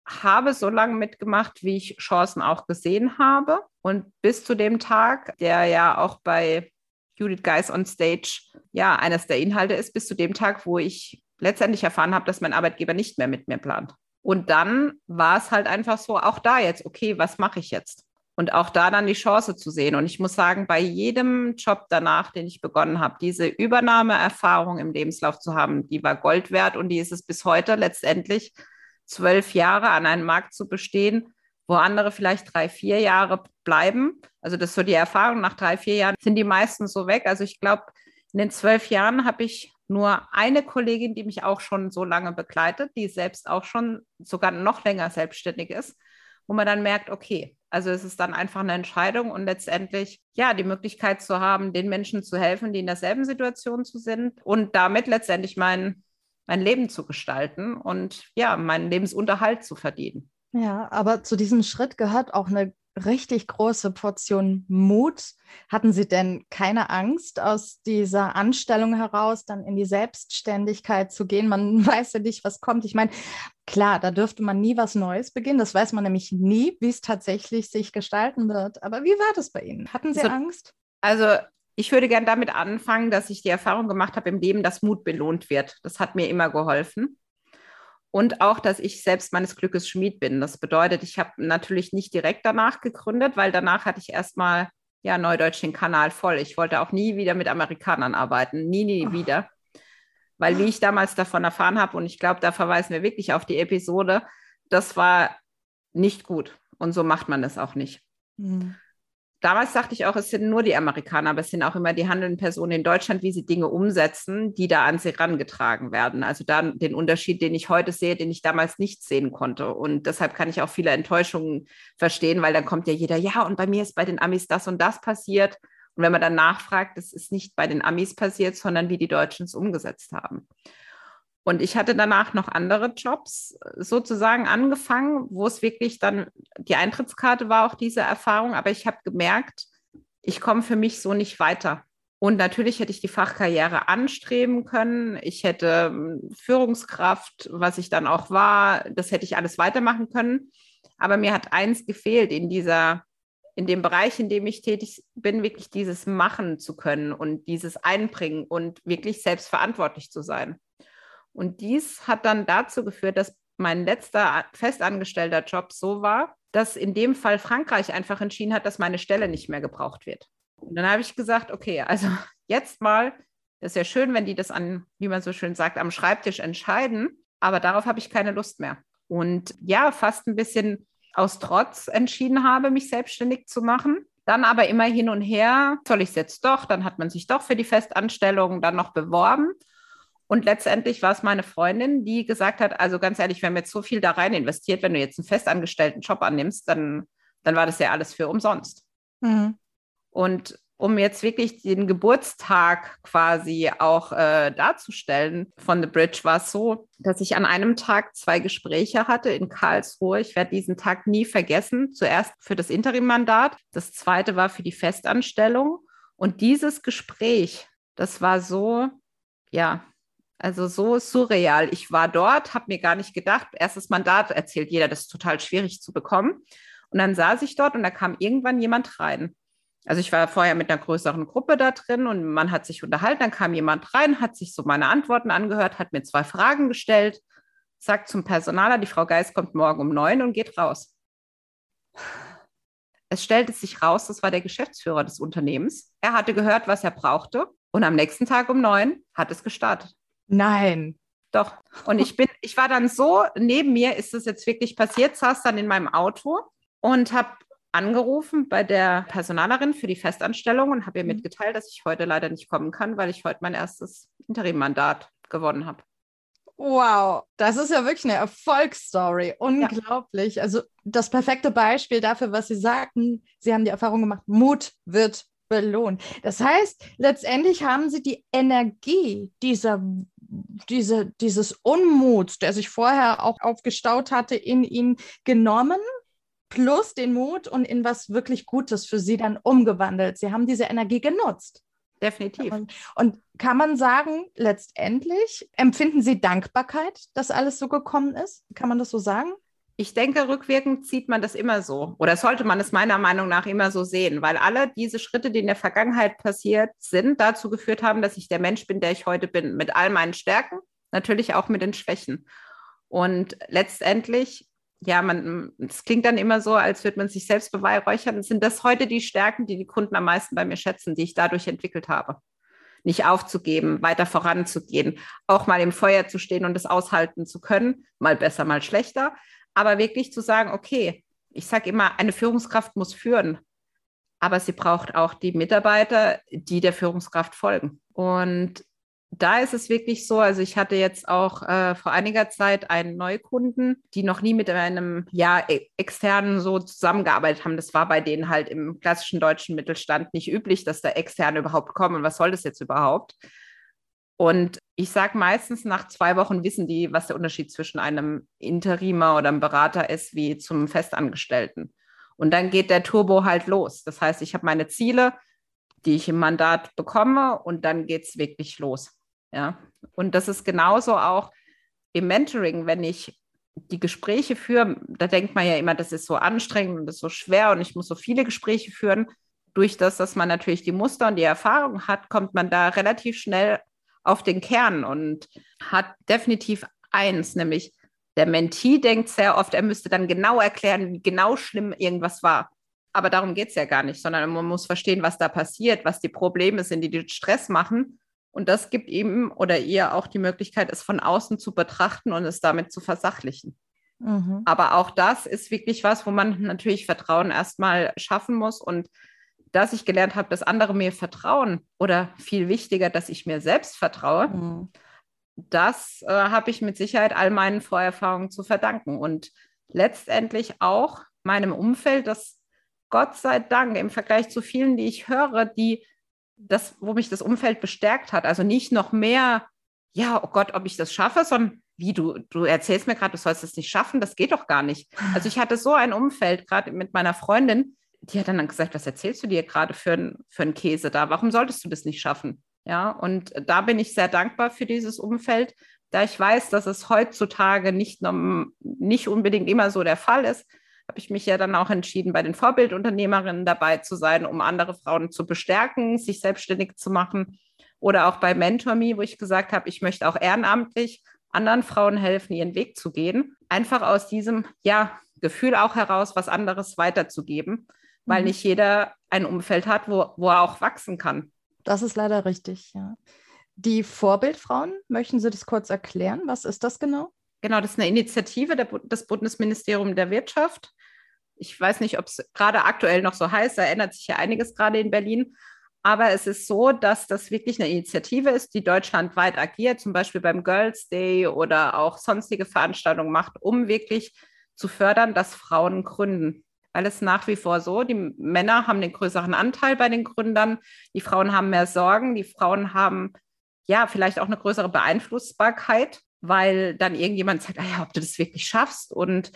habe so lange mitgemacht, wie ich Chancen auch gesehen habe. Und bis zu dem Tag, der ja auch bei Judith Geis on Stage ja eines der Inhalte ist, bis zu dem Tag, wo ich letztendlich erfahren habe, dass mein Arbeitgeber nicht mehr mit mir plant. Und dann war es halt einfach so, auch da jetzt, okay, was mache ich jetzt? Und auch da dann die Chance zu sehen. Und ich muss sagen, bei jedem Job danach, den ich begonnen habe, diese Übernahmeerfahrung im Lebenslauf zu haben, die war Gold wert und die ist es bis heute letztendlich 12 Jahre an einem Markt zu bestehen, wo andere vielleicht 3, 4 Jahre bleiben. Also das ist so die Erfahrung, nach 3, 4 Jahren sind die meisten so weg. Also ich glaube, in den 12 Jahren habe ich nur eine Kollegin, die mich auch schon so lange begleitet, die selbst auch schon sogar noch länger selbstständig ist, wo man dann merkt, okay, also es ist dann einfach eine Entscheidung und letztendlich ja die Möglichkeit zu haben, den Menschen zu helfen, die in derselben Situation sind und damit letztendlich mein Leben zu gestalten und ja, meinen Lebensunterhalt zu verdienen. Ja, aber zu diesem Schritt gehört auch eine richtig große Portion Mut. Hatten Sie denn keine Angst, aus dieser Anstellung heraus dann in die Selbstständigkeit zu gehen? Man weiß ja nicht, was kommt. Ich meine, klar, da dürfte man nie was Neues beginnen. Das weiß man nämlich nie, wie es tatsächlich sich gestalten wird. Aber wie war das bei Ihnen? Hatten Sie Angst? Also ich würde gerne damit anfangen, dass ich die Erfahrung gemacht habe im Leben, dass Mut belohnt wird. Das hat mir immer geholfen. Und auch, dass ich selbst meines Glückes Schmied bin. Das bedeutet, ich habe natürlich nicht direkt danach gegründet, weil danach hatte ich erstmal ja Neudeutsch den Kanal voll. Ich wollte auch nie wieder mit Amerikanern arbeiten. Nie wieder. Weil wie ich damals davon erfahren habe, und ich glaube, da verweisen wir wirklich auf die Episode, das war nicht gut. Und so macht man das auch nicht. Mhm. Damals dachte ich auch, es sind nur die Amerikaner, aber es sind auch immer die handelnden Personen in Deutschland, wie sie Dinge umsetzen, die da an sie herangetragen werden. Also da den Unterschied, den ich heute sehe, den ich damals nicht sehen konnte. Und deshalb kann ich auch viele Enttäuschungen verstehen, weil dann kommt ja jeder, ja, und bei mir ist bei den Amis das und das passiert. Und wenn man dann nachfragt, das ist nicht bei den Amis passiert, sondern wie die Deutschen es umgesetzt haben. Und ich hatte danach noch andere Jobs sozusagen angefangen, wo es wirklich dann, die Eintrittskarte war auch diese Erfahrung, aber ich habe gemerkt, ich komme für mich so nicht weiter. Und natürlich hätte ich die Fachkarriere anstreben können. Ich hätte Führungskraft, was ich dann auch war, das hätte ich alles weitermachen können. Aber mir hat eins gefehlt in dem Bereich, in dem ich tätig bin, wirklich dieses Machen zu können und dieses Einbringen und wirklich selbstverantwortlich zu sein. Und dies hat dann dazu geführt, dass mein letzter festangestellter Job so war, dass in dem Fall Frankreich einfach entschieden hat, dass meine Stelle nicht mehr gebraucht wird. Und dann habe ich gesagt, okay, also jetzt mal, das ist ja schön, wenn die das an, wie man so schön sagt, am Schreibtisch entscheiden, aber darauf habe ich keine Lust mehr. Und ja, fast ein bisschen aus Trotz entschieden habe, mich selbstständig zu machen. Dann aber immer hin und her, soll ich es jetzt doch? Dann hat man sich doch für die Festanstellung dann noch beworben. Und letztendlich war es meine Freundin, die gesagt hat, also ganz ehrlich, wir haben jetzt so viel da rein investiert, wenn du jetzt einen festangestellten Job annimmst, dann war das ja alles für umsonst. Mhm. Und um jetzt wirklich den Geburtstag quasi auch darzustellen von The Bridge, war es so, dass ich an einem Tag 2 Gespräche hatte in Karlsruhe. Ich werde diesen Tag nie vergessen. Zuerst für das Interimmandat, das zweite war für die Festanstellung. Und dieses Gespräch, das war so, ja, also so surreal. Ich war dort, habe mir gar nicht gedacht, erstes Mandat erzählt jeder, das ist total schwierig zu bekommen. Und dann saß ich dort und da kam irgendwann jemand rein. Also ich war vorher mit einer größeren Gruppe da drin und man hat sich unterhalten, dann kam jemand rein, hat sich so meine Antworten angehört, hat mir 2 Fragen gestellt, sagt zum Personaler, die Frau Geis kommt morgen um 9 und geht raus. Es stellte sich raus, das war der Geschäftsführer des Unternehmens. Er hatte gehört, was er brauchte und am nächsten Tag um 9 hat es gestartet. Nein. Doch. Und ich war dann so, neben mir ist es jetzt wirklich passiert, saß dann in meinem Auto und habe angerufen bei der Personalerin für die Festanstellung und habe ihr mitgeteilt, dass ich heute leider nicht kommen kann, weil ich heute mein erstes Interimmandat gewonnen habe. Wow, das ist ja wirklich eine Erfolgsstory. Unglaublich. Ja. Also das perfekte Beispiel dafür, was Sie sagten. Sie haben die Erfahrung gemacht, Mut wird belohnt. Das heißt, letztendlich haben Sie die Energie dieses Unmuts, der sich vorher auch aufgestaut hatte, in ihn genommen, plus den Mut und in was wirklich Gutes für Sie dann umgewandelt. Sie haben diese Energie genutzt. Definitiv. Und kann man sagen, letztendlich empfinden Sie Dankbarkeit, dass alles so gekommen ist? Kann man das so sagen? Ich denke, rückwirkend sieht man das immer so oder sollte man es meiner Meinung nach immer so sehen, weil alle diese Schritte, die in der Vergangenheit passiert sind, dazu geführt haben, dass ich der Mensch bin, der ich heute bin, mit all meinen Stärken, natürlich auch mit den Schwächen. Und letztendlich, ja, es klingt dann immer so, als würde man sich selbst beweihräuchern. Sind das heute die Stärken, die die Kunden am meisten bei mir schätzen, die ich dadurch entwickelt habe? Nicht aufzugeben, weiter voranzugehen, auch mal im Feuer zu stehen und es aushalten zu können, mal besser, mal schlechter. Aber wirklich zu sagen, okay, ich sage immer, eine Führungskraft muss führen, aber sie braucht auch die Mitarbeiter, die der Führungskraft folgen. Und da ist es wirklich so, also ich hatte jetzt auch vor einiger Zeit einen Neukunden, die noch nie mit einem externen so zusammengearbeitet haben. Das war bei denen halt im klassischen deutschen Mittelstand nicht üblich, dass da Externe überhaupt kommen. Was soll das jetzt überhaupt? Und ich sage meistens, nach 2 Wochen wissen die, was der Unterschied zwischen einem Interimer oder einem Berater ist, wie zum Festangestellten. Und dann geht der Turbo halt los. Das heißt, ich habe meine Ziele, die ich im Mandat bekomme, und dann geht es wirklich los. Ja? Und das ist genauso auch im Mentoring, wenn ich die Gespräche führe, da denkt man ja immer, das ist so anstrengend und das ist so schwer und ich muss so viele Gespräche führen. Durch das, dass man natürlich die Muster und die Erfahrung hat, kommt man da relativ schnell auf den Kern und hat definitiv eins, nämlich der Mentee denkt sehr oft, er müsste dann genau erklären, wie genau schlimm irgendwas war. Aber darum geht es ja gar nicht, sondern man muss verstehen, was da passiert, was die Probleme sind, die den Stress machen. Und das gibt ihm oder ihr auch die Möglichkeit, es von außen zu betrachten und es damit zu versachlichen. Mhm. Aber auch das ist wirklich was, wo man natürlich Vertrauen erstmal schaffen muss. Und dass ich gelernt habe, dass andere mir vertrauen oder viel wichtiger, dass ich mir selbst vertraue, das habe ich mit Sicherheit all meinen Vorerfahrungen zu verdanken. Und letztendlich auch meinem Umfeld, das Gott sei Dank im Vergleich zu vielen, die ich höre, wo mich das Umfeld bestärkt hat. Also nicht noch mehr, ja, oh Gott, ob ich das schaffe, sondern wie du erzählst mir gerade, du sollst es nicht schaffen, das geht doch gar nicht. Also ich hatte so ein Umfeld, gerade mit meiner Freundin, die hat dann gesagt, was erzählst du dir gerade für einen Käse da? Warum solltest du das nicht schaffen? Ja, und da bin ich sehr dankbar für dieses Umfeld, da ich weiß, dass es heutzutage nicht unbedingt immer so der Fall ist, habe ich mich ja dann auch entschieden, bei den Vorbildunternehmerinnen dabei zu sein, um andere Frauen zu bestärken, sich selbstständig zu machen. Oder auch bei MentorMe, wo ich gesagt habe, ich möchte auch ehrenamtlich anderen Frauen helfen, ihren Weg zu gehen. Einfach aus diesem Gefühl auch heraus, was anderes weiterzugeben, weil nicht jeder ein Umfeld hat, wo er auch wachsen kann. Das ist leider richtig, ja. Die Vorbildfrauen, möchten Sie das kurz erklären? Was ist das genau? Genau, das ist eine Initiative des Bundesministeriums der Wirtschaft. Ich weiß nicht, ob es gerade aktuell noch so heißt, da ändert sich ja einiges gerade in Berlin. Aber es ist so, dass das wirklich eine Initiative ist, die deutschlandweit agiert, zum Beispiel beim Girls Day oder auch sonstige Veranstaltungen macht, um wirklich zu fördern, dass Frauen gründen. Weil es nach wie vor so, die Männer haben den größeren Anteil bei den Gründern, die Frauen haben mehr Sorgen, die Frauen haben vielleicht auch eine größere Beeinflussbarkeit, weil dann irgendjemand sagt, ob du das wirklich schaffst und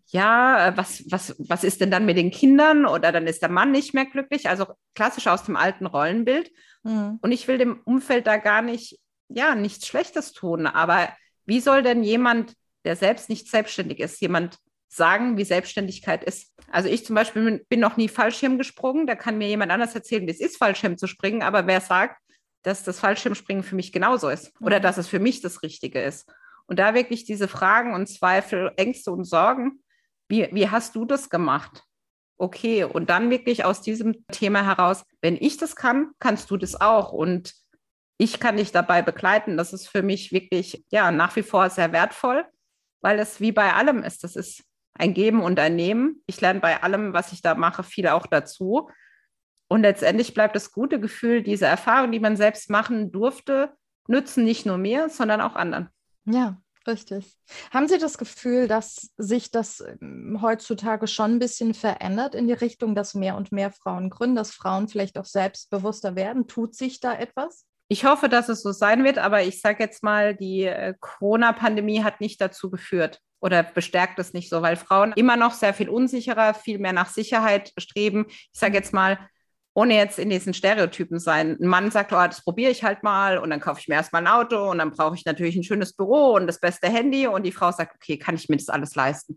was ist denn dann mit den Kindern oder dann ist der Mann nicht mehr glücklich, also klassisch aus dem alten Rollenbild. Mhm. Und ich will dem Umfeld da gar nicht, nichts Schlechtes tun, aber wie soll denn jemand, der selbst nicht selbstständig ist, jemand sagen, wie Selbstständigkeit ist? Also ich zum Beispiel bin noch nie Fallschirm gesprungen, da kann mir jemand anders erzählen, wie es ist, Fallschirm zu springen, aber wer sagt, dass das Fallschirmspringen für mich genauso ist oder dass es für mich das Richtige ist? Und da wirklich diese Fragen und Zweifel, Ängste und Sorgen, wie hast du das gemacht? Okay, und dann wirklich aus diesem Thema heraus, wenn ich das kann, kannst du das auch. Und ich kann dich dabei begleiten. Das ist für mich wirklich nach wie vor sehr wertvoll, weil es wie bei allem ist. Das ist ein Geben und ein Nehmen. Ich lerne bei allem, was ich da mache, viel auch dazu. Und letztendlich bleibt das gute Gefühl, diese Erfahrung, die man selbst machen durfte, nützen nicht nur mir, sondern auch anderen. Ja, richtig. Haben Sie das Gefühl, dass sich das heutzutage schon ein bisschen verändert in die Richtung, dass mehr und mehr Frauen gründen, dass Frauen vielleicht auch selbstbewusster werden? Tut sich da etwas? Ich hoffe, dass es so sein wird, aber ich sage jetzt mal, die Corona-Pandemie hat nicht dazu geführt oder bestärkt es nicht so, weil Frauen immer noch sehr viel unsicherer, viel mehr nach Sicherheit streben. Ich sage jetzt mal, ohne jetzt in diesen Stereotypen sein. Ein Mann sagt, oh, das probiere ich halt mal und dann kaufe ich mir erstmal ein Auto und dann brauche ich natürlich ein schönes Büro und das beste Handy und die Frau sagt, okay, kann ich mir das alles leisten?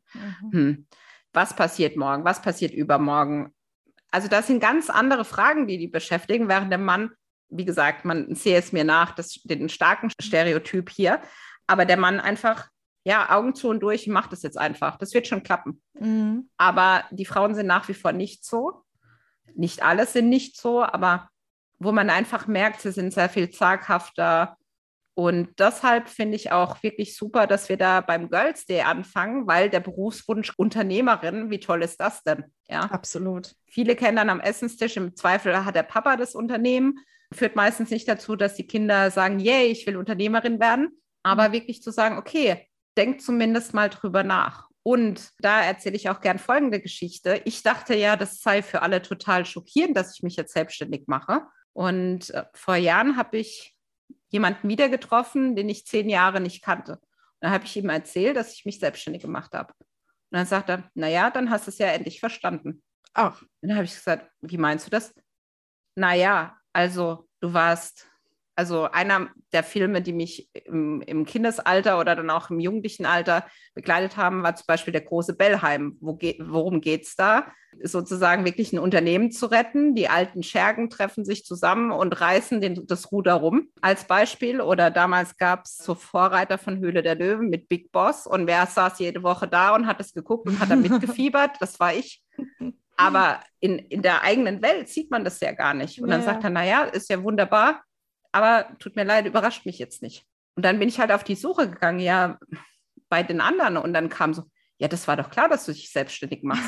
Was passiert morgen? Was passiert übermorgen? Also das sind ganz andere Fragen, die beschäftigen, während der Mann, wie gesagt, man sehe es mir nach, den starken Stereotyp hier, aber der Mann einfach, ja, Augen zu und durch, macht es jetzt einfach. Das wird schon klappen. Aber die Frauen sind nach wie vor nicht so. Nicht alle sind nicht so, aber wo man einfach merkt, sie sind sehr viel zaghafter. Und deshalb finde ich auch wirklich super, dass wir da beim Girls Day anfangen, weil der Berufswunsch Unternehmerin, wie toll ist das denn? Ja, absolut. Viele kennen dann am Essenstisch, im Zweifel hat der Papa das Unternehmen, führt meistens nicht dazu, dass die Kinder sagen, yay, ich will Unternehmerin werden, aber wirklich zu sagen, okay, denk zumindest mal drüber nach. Und da erzähle ich auch gern folgende Geschichte. Ich dachte ja, das sei für alle total schockierend, dass ich mich jetzt selbstständig mache. Und vor Jahren habe ich jemanden wieder getroffen, den ich 10 Jahre nicht kannte. Und dann habe ich ihm erzählt, dass ich mich selbstständig gemacht habe. Und dann sagt er, naja, dann hast du es ja endlich verstanden. Ach. Und dann habe ich gesagt, wie meinst du das? Naja, also du warst... Also einer der Filme, die mich im Kindesalter oder dann auch im jugendlichen Alter begleitet haben, war zum Beispiel Der große Bellheim. Worum geht es da? Sozusagen wirklich ein Unternehmen zu retten. Die alten Schergen treffen sich zusammen und reißen das Ruder rum als Beispiel. Oder damals gab es so Vorreiter von Höhle der Löwen mit Big Boss. Und wer saß jede Woche da und hat es geguckt und hat da mitgefiebert? Das war ich. Aber in der eigenen Welt sieht man das ja gar nicht. Und dann sagt er, naja, ist ja wunderbar. Aber tut mir leid, überrascht mich jetzt nicht. Und dann bin ich halt auf die Suche gegangen, ja, bei den anderen. Und dann kam so, ja, das war doch klar, dass du dich selbstständig machst.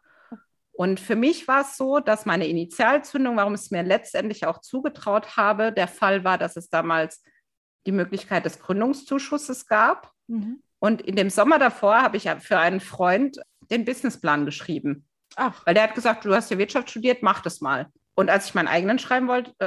Und für mich war es so, dass meine Initialzündung, warum ich es mir letztendlich auch zugetraut habe, der Fall war, dass es damals die Möglichkeit des Gründungszuschusses gab. Und in dem Sommer davor habe ich für einen Freund den Businessplan geschrieben. Ach. Weil der hat gesagt, du hast ja Wirtschaft studiert, mach das mal. Und als ich meinen eigenen schreiben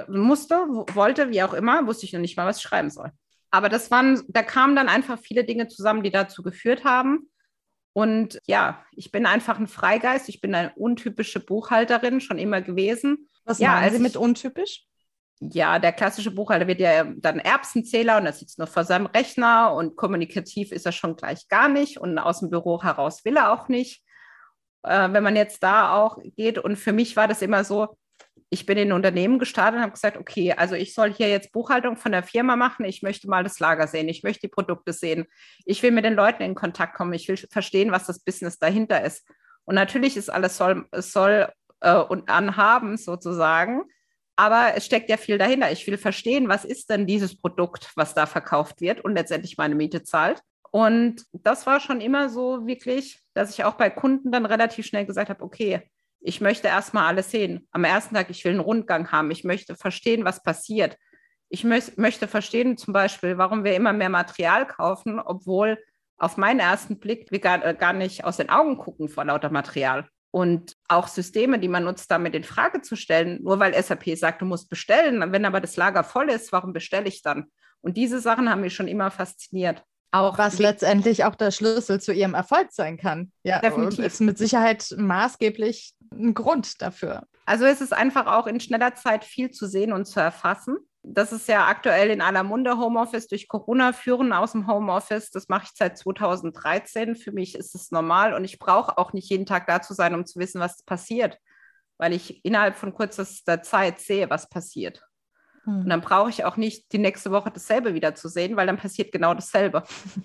wollte, wie auch immer, wusste ich noch nicht mal, was ich schreiben soll. Aber da kamen dann einfach viele Dinge zusammen, die dazu geführt haben. Und ja, ich bin einfach ein Freigeist. Ich bin eine untypische Buchhalterin, schon immer gewesen. Was meinen Sie mit untypisch? Ja, der klassische Buchhalter wird ja dann Erbsenzähler und er sitzt nur vor seinem Rechner und kommunikativ ist er schon gleich gar nicht und aus dem Büro heraus will er auch nicht, wenn man jetzt da auch geht. Und für mich war das immer so, ich bin in ein Unternehmen gestartet und habe gesagt, okay, also ich soll hier jetzt Buchhaltung von der Firma machen, ich möchte mal das Lager sehen, ich möchte die Produkte sehen, ich will mit den Leuten in Kontakt kommen, ich will verstehen, was das Business dahinter ist. Und natürlich ist alles soll und anhaben sozusagen, aber es steckt ja viel dahinter. Ich will verstehen, was ist denn dieses Produkt, was da verkauft wird und letztendlich meine Miete zahlt. Und das war schon immer so wirklich, dass ich auch bei Kunden dann relativ schnell gesagt habe, okay, ich möchte erstmal alles sehen. Am ersten Tag, ich will einen Rundgang haben. Ich möchte verstehen, was passiert. Ich möchte verstehen zum Beispiel, warum wir immer mehr Material kaufen, obwohl auf meinen ersten Blick wir gar nicht aus den Augen gucken vor lauter Material. Und auch Systeme, die man nutzt, damit in Frage zu stellen. Nur weil SAP sagt, du musst bestellen, wenn aber das Lager voll ist, warum bestelle ich dann? Und diese Sachen haben mich schon immer fasziniert. Auch was letztendlich auch der Schlüssel zu ihrem Erfolg sein kann. Ja, definitiv. Und ist mit Sicherheit maßgeblich ein Grund dafür. Also es ist einfach auch in schneller Zeit viel zu sehen und zu erfassen. Das ist ja aktuell in aller Munde, Homeoffice durch Corona führen aus dem Homeoffice. Das mache ich seit 2013. Für mich ist es normal und ich brauche auch nicht jeden Tag da zu sein, um zu wissen, was passiert, weil ich innerhalb von kürzester Zeit sehe, was passiert. Und dann brauche ich auch nicht die nächste Woche dasselbe wieder zu sehen, weil dann passiert genau dasselbe.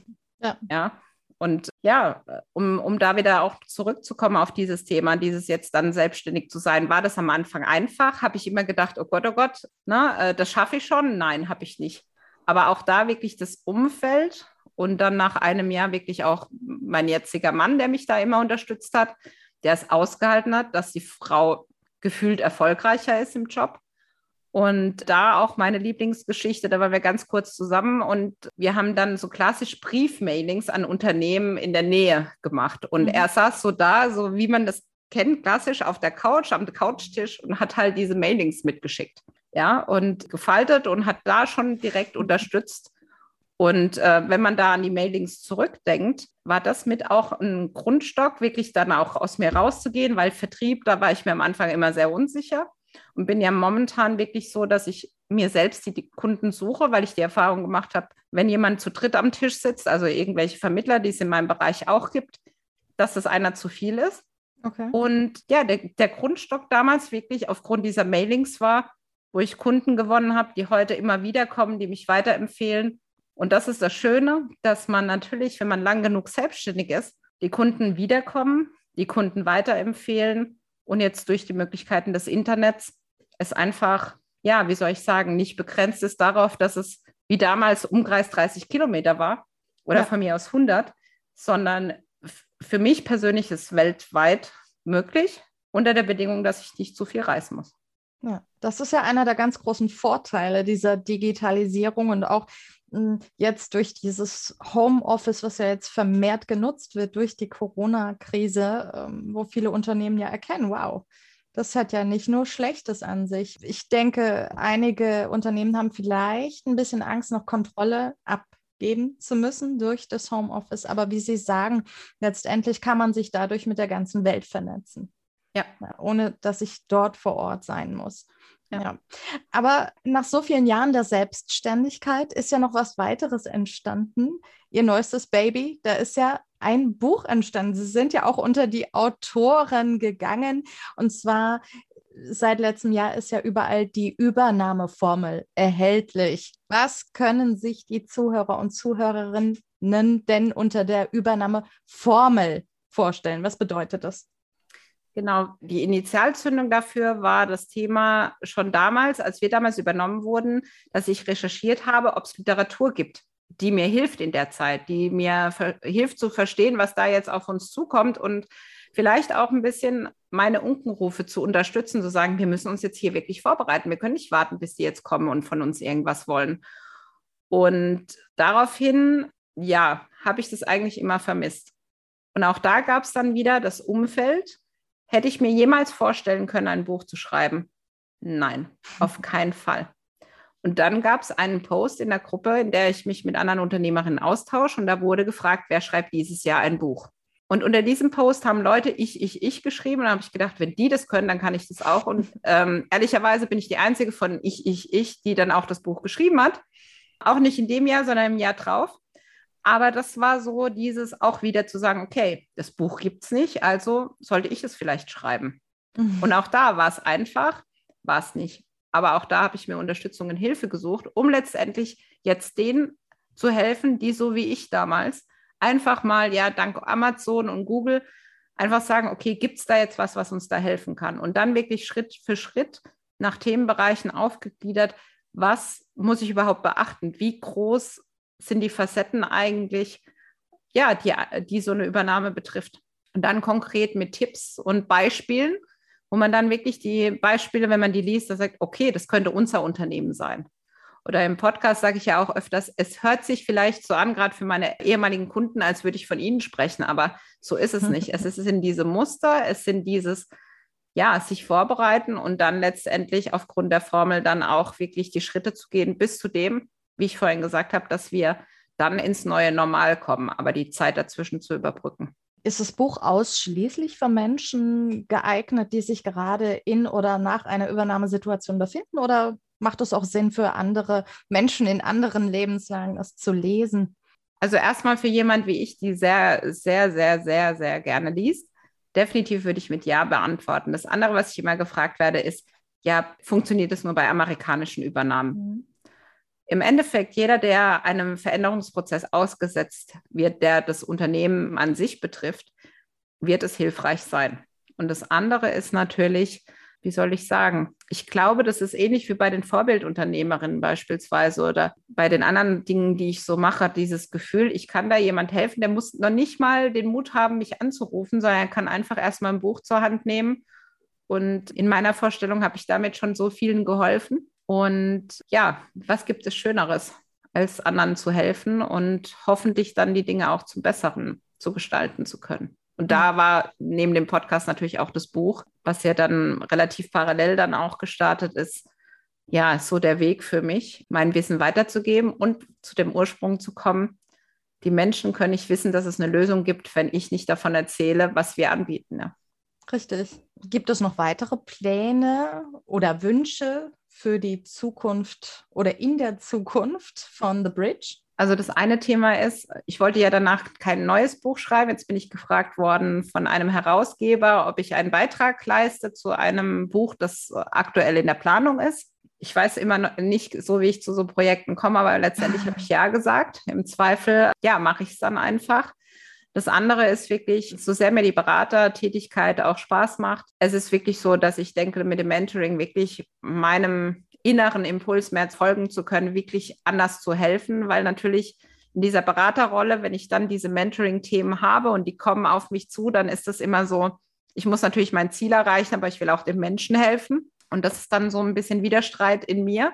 Ja. Und ja, um da wieder auch zurückzukommen auf dieses Thema, dieses jetzt dann selbstständig zu sein, war das am Anfang einfach? Habe ich immer gedacht, oh Gott, ne, das schaffe ich schon? Nein, habe ich nicht. Aber auch da wirklich das Umfeld und dann nach einem Jahr wirklich auch mein jetziger Mann, der mich da immer unterstützt hat, der es ausgehalten hat, dass die Frau gefühlt erfolgreicher ist im Job. Und da auch meine Lieblingsgeschichte, da waren wir ganz kurz zusammen und wir haben dann so klassisch Briefmailings an Unternehmen in der Nähe gemacht. Und er saß so da, so wie man das kennt, klassisch auf der Couch, am Couchtisch und hat halt diese Mailings mitgeschickt. Ja, und gefaltet und hat da schon direkt unterstützt. Und wenn man da an die Mailings zurückdenkt, war das mit auch ein Grundstock, wirklich dann auch aus mir rauszugehen, weil Vertrieb, da war ich mir am Anfang immer sehr unsicher. und bin ja momentan wirklich so, dass ich mir selbst die Kunden suche, weil ich die Erfahrung gemacht habe, wenn jemand zu dritt am Tisch sitzt, also irgendwelche Vermittler, die es in meinem Bereich auch gibt, dass das einer zu viel ist. Okay. Und ja, der Grundstock damals wirklich aufgrund dieser Mailings war, wo ich Kunden gewonnen habe, die heute immer wieder kommen, die mich weiterempfehlen. Und das ist das Schöne, dass man natürlich, wenn man lang genug selbstständig ist, die Kunden wiederkommen, die Kunden weiterempfehlen und jetzt durch die Möglichkeiten des Internets es einfach, ja, wie soll ich sagen, nicht begrenzt ist darauf, dass es wie damals Umkreis 30 Kilometer war oder von mir aus 100, sondern für mich persönlich ist weltweit möglich, unter der Bedingung, dass ich nicht zu viel reisen muss. Ja, das ist ja einer der ganz großen Vorteile dieser Digitalisierung und auch jetzt durch dieses Homeoffice, was ja jetzt vermehrt genutzt wird durch die Corona-Krise, wo viele Unternehmen ja erkennen, wow, das hat ja nicht nur Schlechtes an sich. Ich denke, einige Unternehmen haben vielleicht ein bisschen Angst, noch Kontrolle abgeben zu müssen durch das Homeoffice. Aber wie Sie sagen, letztendlich kann man sich dadurch mit der ganzen Welt vernetzen. Ja. Ohne dass ich dort vor Ort sein muss. Ja. Ja. Aber nach so vielen Jahren der Selbstständigkeit ist ja noch was weiteres entstanden. Ihr neuestes Baby, da ist ja ein Buch entstanden. Sie sind ja auch unter die Autoren gegangen. Und zwar seit letztem Jahr ist ja überall die Übernahmeformel erhältlich. Was können sich die Zuhörer und Zuhörerinnen denn unter der Übernahmeformel vorstellen? Was bedeutet das? Genau, die Initialzündung dafür war das Thema schon damals, als wir damals übernommen wurden, dass ich recherchiert habe, ob es Literatur gibt, die mir hilft in der Zeit, die mir hilft zu verstehen, was da jetzt auf uns zukommt und vielleicht auch ein bisschen meine Unkenrufe zu unterstützen, zu sagen, wir müssen uns jetzt hier wirklich vorbereiten. Wir können nicht warten, bis die jetzt kommen und von uns irgendwas wollen. Und daraufhin, ja, habe ich das eigentlich immer vermisst. Und auch da gab es dann wieder das Umfeld. Hätte ich mir jemals vorstellen können, ein Buch zu schreiben? Nein, auf keinen Fall. Und dann gab es einen Post in der Gruppe, in der ich mich mit anderen Unternehmerinnen austausche und da wurde gefragt, wer schreibt dieses Jahr ein Buch? Und unter diesem Post haben Leute ich geschrieben und da habe ich gedacht, wenn die das können, dann kann ich das auch. Und ehrlicherweise bin ich die einzige von ich, die dann auch das Buch geschrieben hat. Auch nicht in dem Jahr, sondern im Jahr drauf. Aber das war so dieses auch wieder zu sagen, okay, das Buch gibt es nicht, also sollte ich es vielleicht schreiben. Und auch da war es einfach, war es nicht. Aber auch da habe ich mir Unterstützung und Hilfe gesucht, um letztendlich jetzt denen zu helfen, die so wie ich damals einfach mal, ja, dank Amazon und Google einfach sagen, okay, gibt es da jetzt was uns da helfen kann? Und dann wirklich Schritt für Schritt nach Themenbereichen aufgegliedert, was muss ich überhaupt beachten? Wie groß sind die Facetten eigentlich, ja, die so eine Übernahme betrifft. Und dann konkret mit Tipps und Beispielen, wo man dann wirklich die Beispiele, wenn man die liest, da sagt, okay, das könnte unser Unternehmen sein. Oder im Podcast sage ich ja auch öfters, es hört sich vielleicht so an, gerade für meine ehemaligen Kunden, als würde ich von ihnen sprechen, aber so ist es nicht. Es sind diese Muster, es sind dieses, ja, sich vorbereiten und dann letztendlich aufgrund der Formel dann auch wirklich die Schritte zu gehen bis zu dem, wie ich vorhin gesagt habe, dass wir dann ins neue Normal kommen, aber die Zeit dazwischen zu überbrücken. Ist das Buch ausschließlich für Menschen geeignet, die sich gerade in oder nach einer Übernahmesituation befinden? Oder macht es auch Sinn für andere Menschen in anderen Lebenslagen, das zu lesen? Also erstmal für jemand wie ich, die sehr, sehr, sehr, sehr, sehr gerne liest, definitiv würde ich mit Ja beantworten. Das andere, was ich immer gefragt werde, ist, ja, funktioniert es nur bei amerikanischen Übernahmen? Im Endeffekt, jeder, der einem Veränderungsprozess ausgesetzt wird, der das Unternehmen an sich betrifft, wird es hilfreich sein. Und das andere ist natürlich, wie soll ich sagen, ich glaube, das ist ähnlich wie bei den Vorbildunternehmerinnen beispielsweise oder bei den anderen Dingen, die ich so mache, dieses Gefühl, ich kann da jemand helfen, der muss noch nicht mal den Mut haben, mich anzurufen, sondern er kann einfach erstmal ein Buch zur Hand nehmen. Und in meiner Vorstellung habe ich damit schon so vielen geholfen. Und ja, was gibt es Schöneres, als anderen zu helfen und hoffentlich dann die Dinge auch zum Besseren zu gestalten zu können. Und da war neben dem Podcast natürlich auch das Buch, was ja dann relativ parallel dann auch gestartet ist. Ja, ist so der Weg für mich, mein Wissen weiterzugeben und zu dem Ursprung zu kommen. Die Menschen können nicht wissen, dass es eine Lösung gibt, wenn ich nicht davon erzähle, was wir anbieten. Ja. Richtig. Gibt es noch weitere Pläne oder Wünsche für die Zukunft oder in der Zukunft von The Bridge? Also das eine Thema ist, ich wollte ja danach kein neues Buch schreiben. Jetzt bin ich gefragt worden von einem Herausgeber, ob ich einen Beitrag leiste zu einem Buch, das aktuell in der Planung ist. Ich weiß immer noch nicht so, wie ich zu so Projekten komme, aber letztendlich habe ich ja gesagt. Im Zweifel, ja, mache ich es dann einfach. Das andere ist wirklich, so sehr mir die Beratertätigkeit auch Spaß macht, es ist wirklich so, dass ich denke, mit dem Mentoring wirklich meinem inneren Impuls mehr folgen zu können, wirklich anders zu helfen, weil natürlich in dieser Beraterrolle, wenn ich dann diese Mentoring-Themen habe und die kommen auf mich zu, dann ist das immer so, ich muss natürlich mein Ziel erreichen, aber ich will auch den Menschen helfen. Und das ist dann so ein bisschen Widerstreit in mir.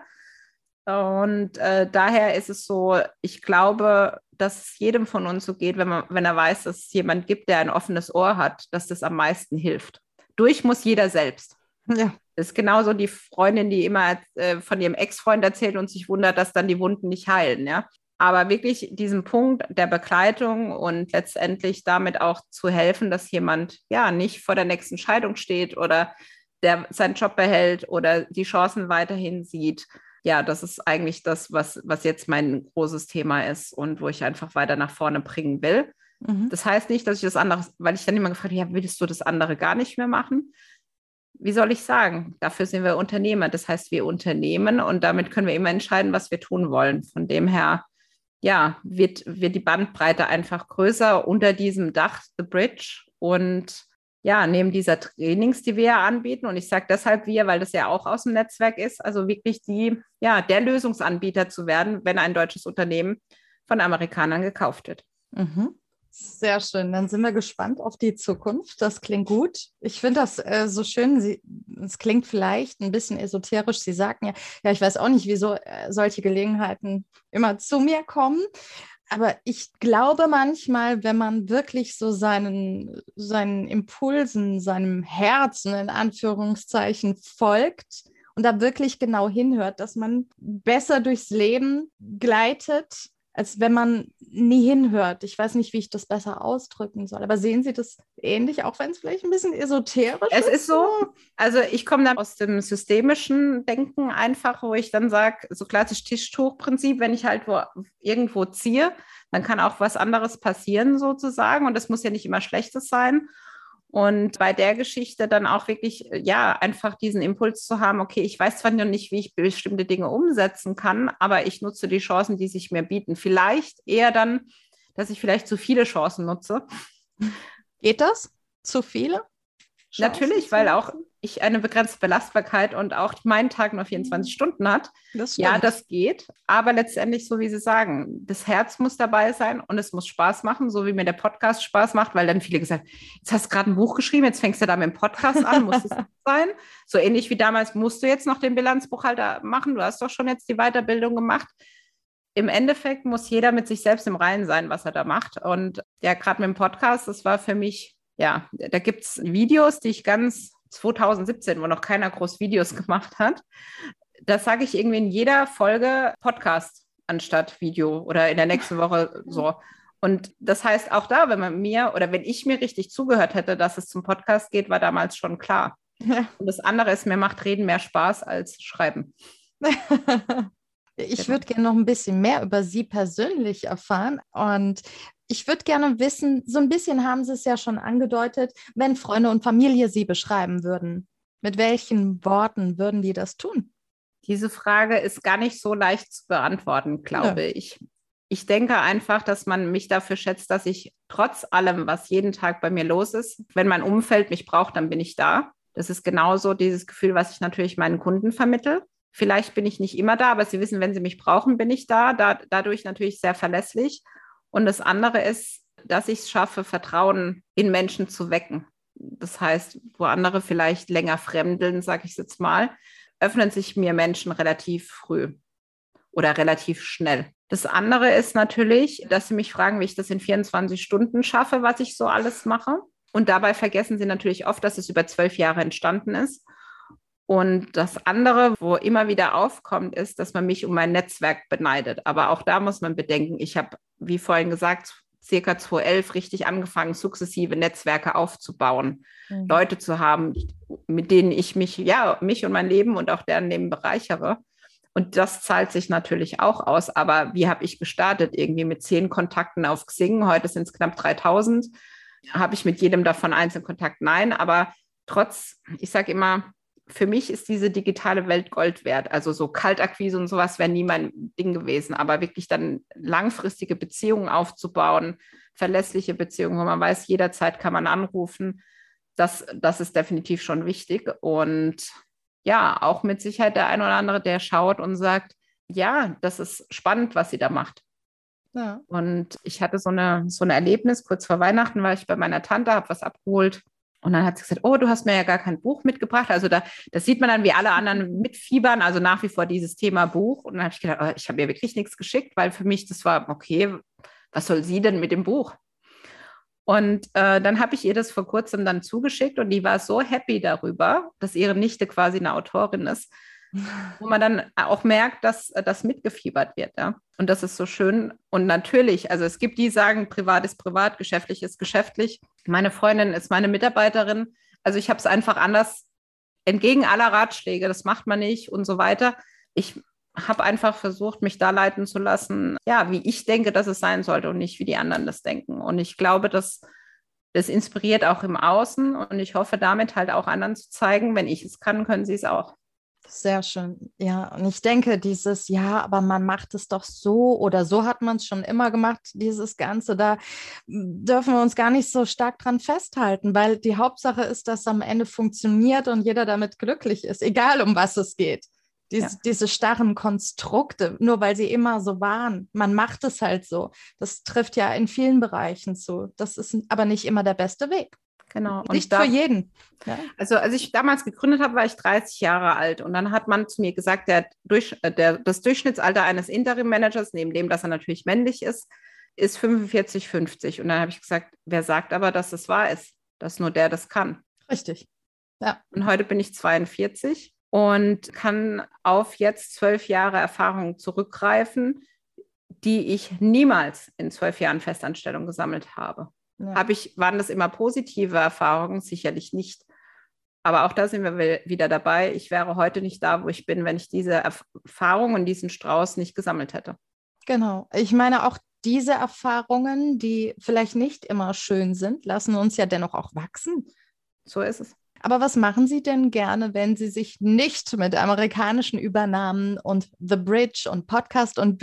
Und daher ist es so, ich glaube, dass es jedem von uns so geht, wenn er weiß, dass es jemand gibt, der ein offenes Ohr hat, dass das am meisten hilft. Durch muss jeder selbst. Ja. Das ist genauso die Freundin, die immer von ihrem Ex-Freund erzählt und sich wundert, dass dann die Wunden nicht heilen. Ja? Aber wirklich diesen Punkt der Begleitung und letztendlich damit auch zu helfen, dass jemand ja nicht vor der nächsten Scheidung steht oder der seinen Job behält oder die Chancen weiterhin sieht. Ja, das ist eigentlich das, was jetzt mein großes Thema ist und wo ich einfach weiter nach vorne bringen will. Mhm. Das heißt nicht, dass ich das andere, weil ich dann immer gefragt habe, ja, willst du das andere gar nicht mehr machen? Wie soll ich sagen? Dafür sind wir Unternehmer. Das heißt, wir unternehmen und damit können wir immer entscheiden, was wir tun wollen. Von dem her, ja, wird die Bandbreite einfach größer unter diesem Dach The Bridge und ja, neben dieser Trainings, die wir ja anbieten. Und ich sage deshalb wir, weil das ja auch aus dem Netzwerk ist, also wirklich der Lösungsanbieter zu werden, wenn ein deutsches Unternehmen von Amerikanern gekauft wird. Mhm. Sehr schön, dann sind wir gespannt auf die Zukunft. Das klingt gut. Ich finde das so schön. Es klingt vielleicht ein bisschen esoterisch. Sie sagten ja, ich weiß auch nicht, wieso solche Gelegenheiten immer zu mir kommen. Aber ich glaube manchmal, wenn man wirklich so seinen Impulsen, seinem Herzen in Anführungszeichen folgt und da wirklich genau hinhört, dass man besser durchs Leben gleitet, als wenn man nie hinhört. Ich weiß nicht, wie ich das besser ausdrücken soll. Aber sehen Sie das ähnlich, auch wenn es vielleicht ein bisschen esoterisch ist? Es ist so, also ich komme dann aus dem systemischen Denken einfach, wo ich dann sage, so klassisch Tischtuchprinzip, wenn ich halt irgendwo ziehe, dann kann auch was anderes passieren sozusagen. Und das muss ja nicht immer Schlechtes sein. Und bei der Geschichte dann auch wirklich, ja, einfach diesen Impuls zu haben, okay, ich weiß zwar noch nicht, wie ich bestimmte Dinge umsetzen kann, aber ich nutze die Chancen, die sich mir bieten. Vielleicht eher dann, dass ich vielleicht zu viele Chancen nutze. Geht das? Zu viele? Natürlich, weil auch ich eine begrenzte Belastbarkeit und auch mein Tag nur 24 Stunden hat. Ja, das geht. Aber letztendlich, so wie Sie sagen, das Herz muss dabei sein und es muss Spaß machen, so wie mir der Podcast Spaß macht, weil dann viele gesagt, jetzt hast du gerade ein Buch geschrieben, jetzt fängst du da mit dem Podcast an, muss es sein. So ähnlich wie damals musst du jetzt noch den Bilanzbuchhalter machen, du hast doch schon jetzt die Weiterbildung gemacht. Im Endeffekt muss jeder mit sich selbst im Reinen sein, was er da macht. Und ja, gerade mit dem Podcast, das war für mich, ja, da gibt es Videos, die ich ganz 2017, wo noch keiner groß Videos gemacht hat. Das sage ich irgendwie in jeder Folge Podcast anstatt Video oder in der nächsten Woche so. Und das heißt auch da, wenn ich mir richtig zugehört hätte, dass es zum Podcast geht, war damals schon klar. Ja. Und das andere ist, mir macht Reden mehr Spaß als Schreiben. Ich würde gerne noch ein bisschen mehr über Sie persönlich erfahren und ich würde gerne wissen, so ein bisschen haben Sie es ja schon angedeutet, wenn Freunde und Familie Sie beschreiben würden, mit welchen Worten würden die das tun? Diese Frage ist gar nicht so leicht zu beantworten, glaube ich. Ich denke einfach, dass man mich dafür schätzt, dass ich trotz allem, was jeden Tag bei mir los ist, wenn mein Umfeld mich braucht, dann bin ich da. Das ist genauso dieses Gefühl, was ich natürlich meinen Kunden vermittle. Vielleicht bin ich nicht immer da, aber sie wissen, wenn sie mich brauchen, bin ich da. Dadurch natürlich sehr verlässlich. Und das andere ist, dass ich es schaffe, Vertrauen in Menschen zu wecken. Das heißt, wo andere vielleicht länger fremdeln, sage ich es jetzt mal, öffnen sich mir Menschen relativ früh oder relativ schnell. Das andere ist natürlich, dass sie mich fragen, wie ich das in 24 Stunden schaffe, was ich so alles mache. Und dabei vergessen sie natürlich oft, dass es über 12 Jahre entstanden ist. Und das andere, wo immer wieder aufkommt, ist, dass man mich um mein Netzwerk beneidet. Aber auch da muss man bedenken, ich habe, wie vorhin gesagt, circa 2011 richtig angefangen, sukzessive Netzwerke aufzubauen, Leute zu haben, mit denen ich mich und mein Leben und auch deren Leben bereichere. Und das zahlt sich natürlich auch aus. Aber wie habe ich gestartet? Irgendwie mit 10 Kontakten auf Xing. Heute sind es knapp 3000. Habe ich mit jedem davon einzelnen Kontakt? Nein. Aber ich sage immer, für mich ist diese digitale Welt Gold wert. Also so Kaltakquise und sowas wäre nie mein Ding gewesen. Aber wirklich dann langfristige Beziehungen aufzubauen, verlässliche Beziehungen, wo man weiß, jederzeit kann man anrufen, das ist definitiv schon wichtig. Und ja, auch mit Sicherheit der ein oder andere, der schaut und sagt, ja, das ist spannend, was sie da macht. Ja. Und ich hatte so ein Erlebnis, kurz vor Weihnachten war ich bei meiner Tante, habe was abgeholt und dann hat sie gesagt, oh, du hast mir ja gar kein Buch mitgebracht. Also das sieht man dann, wie alle anderen mitfiebern, also nach wie vor dieses Thema Buch. Und dann habe ich gedacht, oh, ich habe ihr wirklich nichts geschickt, weil für mich das war, okay, was soll sie denn mit dem Buch? Und dann habe ich ihr das vor kurzem dann zugeschickt und die war so happy darüber, dass ihre Nichte quasi eine Autorin ist, wo man dann auch merkt, dass das mitgefiebert wird. Ja? Und das ist so schön. Und natürlich, also es gibt die, die sagen, privat ist privat, geschäftlich ist geschäftlich. Meine Freundin ist meine Mitarbeiterin. Also ich habe es einfach anders, entgegen aller Ratschläge, das macht man nicht und so weiter. Ich habe einfach versucht, mich da leiten zu lassen, ja, wie ich denke, dass es sein sollte und nicht, wie die anderen das denken. Und ich glaube, das inspiriert auch im Außen und ich hoffe, damit halt auch anderen zu zeigen, wenn ich es kann, können sie es auch. Sehr schön, ja. Und ich denke, aber man macht es doch so oder so hat man es schon immer gemacht, dieses Ganze, da dürfen wir uns gar nicht so stark dran festhalten, weil die Hauptsache ist, dass es am Ende funktioniert und jeder damit glücklich ist, egal um was es geht. Diese starren Konstrukte, nur weil sie immer so waren. Man macht es halt so. Das trifft ja in vielen Bereichen zu. Das ist aber nicht immer der beste Weg. Genau. Nicht für jeden. Ja. Also als ich damals gegründet habe, war ich 30 Jahre alt. Und dann hat man zu mir gesagt, das Durchschnittsalter eines Interim-Managers, neben dem, dass er natürlich männlich ist 45, 50. Und dann habe ich gesagt, wer sagt aber, dass das wahr ist? Dass nur der das kann. Richtig. Ja. Und heute bin ich 42. Und kann auf jetzt 12 Jahre Erfahrung zurückgreifen, die ich niemals in 12 Jahren Festanstellung gesammelt habe. Ja. Waren das immer positive Erfahrungen? Sicherlich nicht. Aber auch da sind wir wieder dabei. Ich wäre heute nicht da, wo ich bin, wenn ich diese Erfahrung und diesen Strauß nicht gesammelt hätte. Genau. Ich meine, auch diese Erfahrungen, die vielleicht nicht immer schön sind, lassen uns ja dennoch auch wachsen. So ist es. Aber was machen Sie denn gerne, wenn Sie sich nicht mit amerikanischen Übernahmen und The Bridge und Podcast und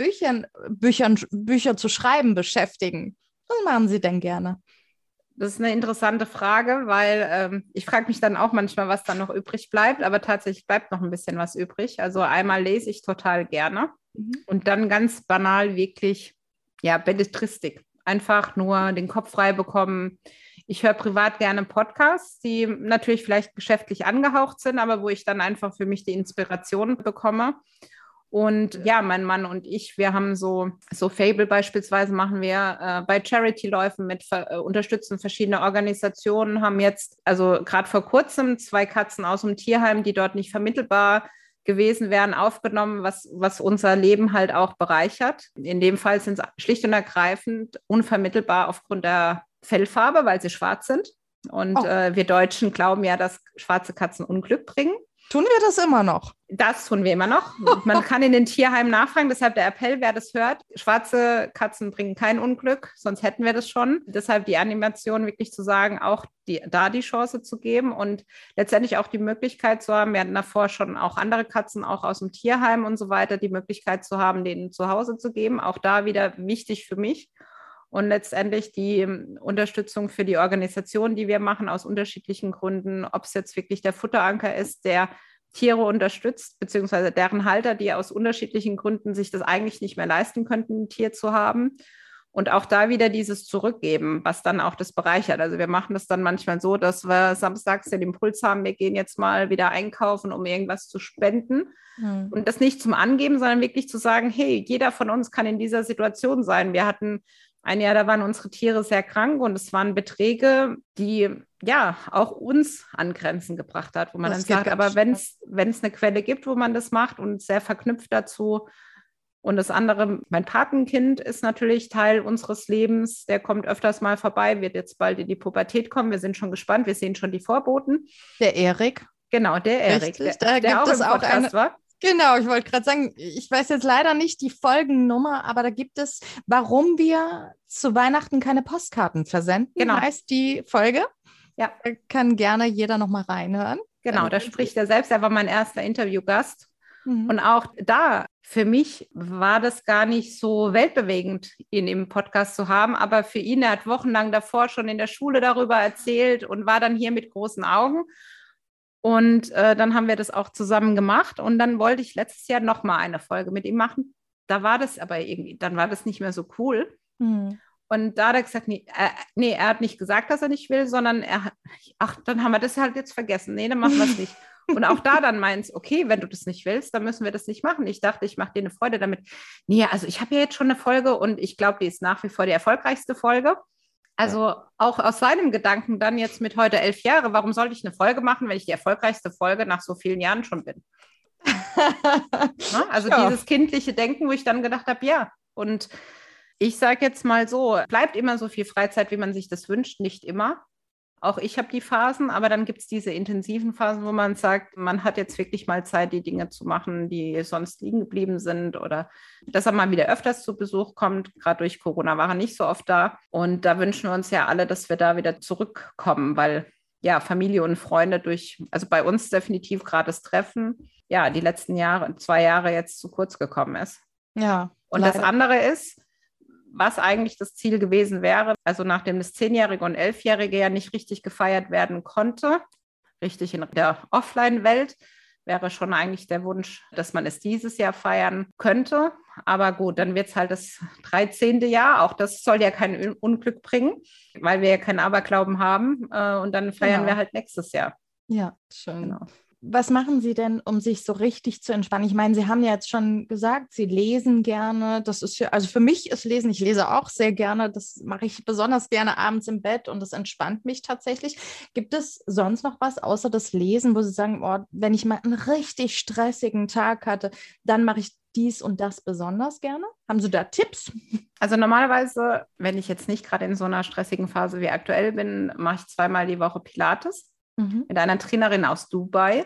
Bücher zu schreiben beschäftigen? Was machen Sie denn gerne? Das ist eine interessante Frage, weil ich frage mich dann auch manchmal, was dann noch übrig bleibt, aber tatsächlich bleibt noch ein bisschen was übrig. Also einmal lese ich total gerne und dann ganz banal wirklich, ja, Belletristik. Einfach nur den Kopf frei bekommen. Ich höre privat gerne Podcasts, die natürlich vielleicht geschäftlich angehaucht sind, aber wo ich dann einfach für mich die Inspiration bekomme. Und ja, mein Mann und ich, wir haben so Fable beispielsweise machen wir bei Charity-Läufen unterstützen verschiedene Organisationen, haben jetzt, also gerade vor kurzem 2 Katzen aus dem Tierheim, die dort nicht vermittelbar gewesen wären, aufgenommen, was unser Leben halt auch bereichert. In dem Fall sind es schlicht und ergreifend unvermittelbar aufgrund der Fellfarbe, weil sie schwarz sind. Und wir Deutschen glauben ja, dass schwarze Katzen Unglück bringen. Tun wir das immer noch? Das tun wir immer noch. Man kann in den Tierheimen nachfragen, deshalb der Appell, wer das hört, schwarze Katzen bringen kein Unglück, sonst hätten wir das schon. Deshalb die Animation wirklich zu sagen, auch da die Chance zu geben und letztendlich auch die Möglichkeit zu haben, wir hatten davor schon auch andere Katzen, auch aus dem Tierheim und so weiter, die Möglichkeit zu haben, denen zu Hause zu geben. Auch da wieder wichtig für mich. Und letztendlich die Unterstützung für die Organisation, die wir machen, aus unterschiedlichen Gründen, ob es jetzt wirklich der Futteranker ist, der Tiere unterstützt, beziehungsweise deren Halter, die aus unterschiedlichen Gründen sich das eigentlich nicht mehr leisten könnten, ein Tier zu haben. Und auch da wieder dieses Zurückgeben, was dann auch das bereichert. Also wir machen das dann manchmal so, dass wir samstags den Impuls haben, wir gehen jetzt mal wieder einkaufen, um irgendwas zu spenden. Und das nicht zum Angeben, sondern wirklich zu sagen, hey, jeder von uns kann in dieser Situation sein. Wir hatten ein Jahr, da waren unsere Tiere sehr krank und es waren Beträge, die ja auch uns an Grenzen gebracht hat, wo man dann sagt, aber wenn es eine Quelle gibt, wo man das macht und sehr verknüpft dazu, Und das andere, mein Patenkind ist natürlich Teil unseres Lebens. Der kommt öfters mal vorbei, wird jetzt bald in die Pubertät kommen. Wir sind schon gespannt, wir sehen schon die Vorboten. Der Erik. Genau, der Erik, der auch im Podcast war. Genau, ich wollte gerade sagen, ich weiß jetzt leider nicht die Folgennummer, aber da gibt es, warum wir zu Weihnachten keine Postkarten versenden, genau. Heißt die Folge. Ja. Da kann gerne jeder nochmal reinhören. Genau, da spricht er selbst, er war mein erster Interviewgast. Und auch da, für mich war das gar nicht so weltbewegend, ihn im Podcast zu haben, aber für ihn, er hat wochenlang davor schon in der Schule darüber erzählt und war dann hier mit großen Augen. Und dann haben wir das auch zusammen gemacht und dann wollte ich letztes Jahr nochmal eine Folge mit ihm machen. Da war das aber irgendwie, dann war das nicht mehr so cool. Und da hat er gesagt, nee, er hat nicht gesagt, dass er nicht will, sondern dann haben wir das halt jetzt vergessen. Nee, dann machen wir es nicht. Und auch da dann meins, okay, wenn du das nicht willst, dann müssen wir das nicht machen. Ich dachte, ich mache dir eine Freude damit. Nee, also ich habe ja jetzt schon eine Folge und ich glaube, die ist nach wie vor die erfolgreichste Folge. Also auch aus seinem Gedanken dann jetzt mit heute 11 Jahre, warum sollte ich eine Folge machen, wenn ich die erfolgreichste Folge nach so vielen Jahren schon bin? Also dieses kindliche Denken, wo ich dann gedacht habe, ja. Und ich sage jetzt mal so, bleibt immer so viel Freizeit, wie man sich das wünscht, nicht immer. Auch ich habe die Phasen, aber dann gibt es diese intensiven Phasen, wo man sagt, man hat jetzt wirklich mal Zeit, die Dinge zu machen, die sonst liegen geblieben sind oder dass er mal wieder öfters zu Besuch kommt. Gerade durch Corona war er nicht so oft da. Und da wünschen wir uns ja alle, dass wir da wieder zurückkommen, weil ja, Familie und Freunde also bei uns definitiv gerade das Treffen, ja, die letzten 2 Jahre jetzt zu kurz gekommen ist. Ja. Und leider. Das andere ist, was eigentlich das Ziel gewesen wäre, also nachdem das 10-Jährige und 11-Jährige ja nicht richtig gefeiert werden konnte, richtig in der Offline-Welt, wäre schon eigentlich der Wunsch, dass man es dieses Jahr feiern könnte. Aber gut, dann wird es halt das 13. Jahr, auch das soll ja kein Unglück bringen, weil wir ja keinen Aberglauben haben und dann feiern wir halt nächstes Jahr. Ja, schön. Genau. Was machen Sie denn, um sich so richtig zu entspannen? Ich meine, Sie haben ja jetzt schon gesagt, Sie lesen gerne. Das ist ja, also für mich ist Lesen, ich lese auch sehr gerne. Das mache ich besonders gerne abends im Bett und das entspannt mich tatsächlich. Gibt es sonst noch was außer das Lesen, wo Sie sagen, oh, wenn ich mal einen richtig stressigen Tag hatte, dann mache ich dies und das besonders gerne? Haben Sie da Tipps? Also normalerweise, wenn ich jetzt nicht gerade in so einer stressigen Phase wie aktuell bin, mache ich 2-mal die Woche Pilates. Mit einer Trainerin aus Dubai,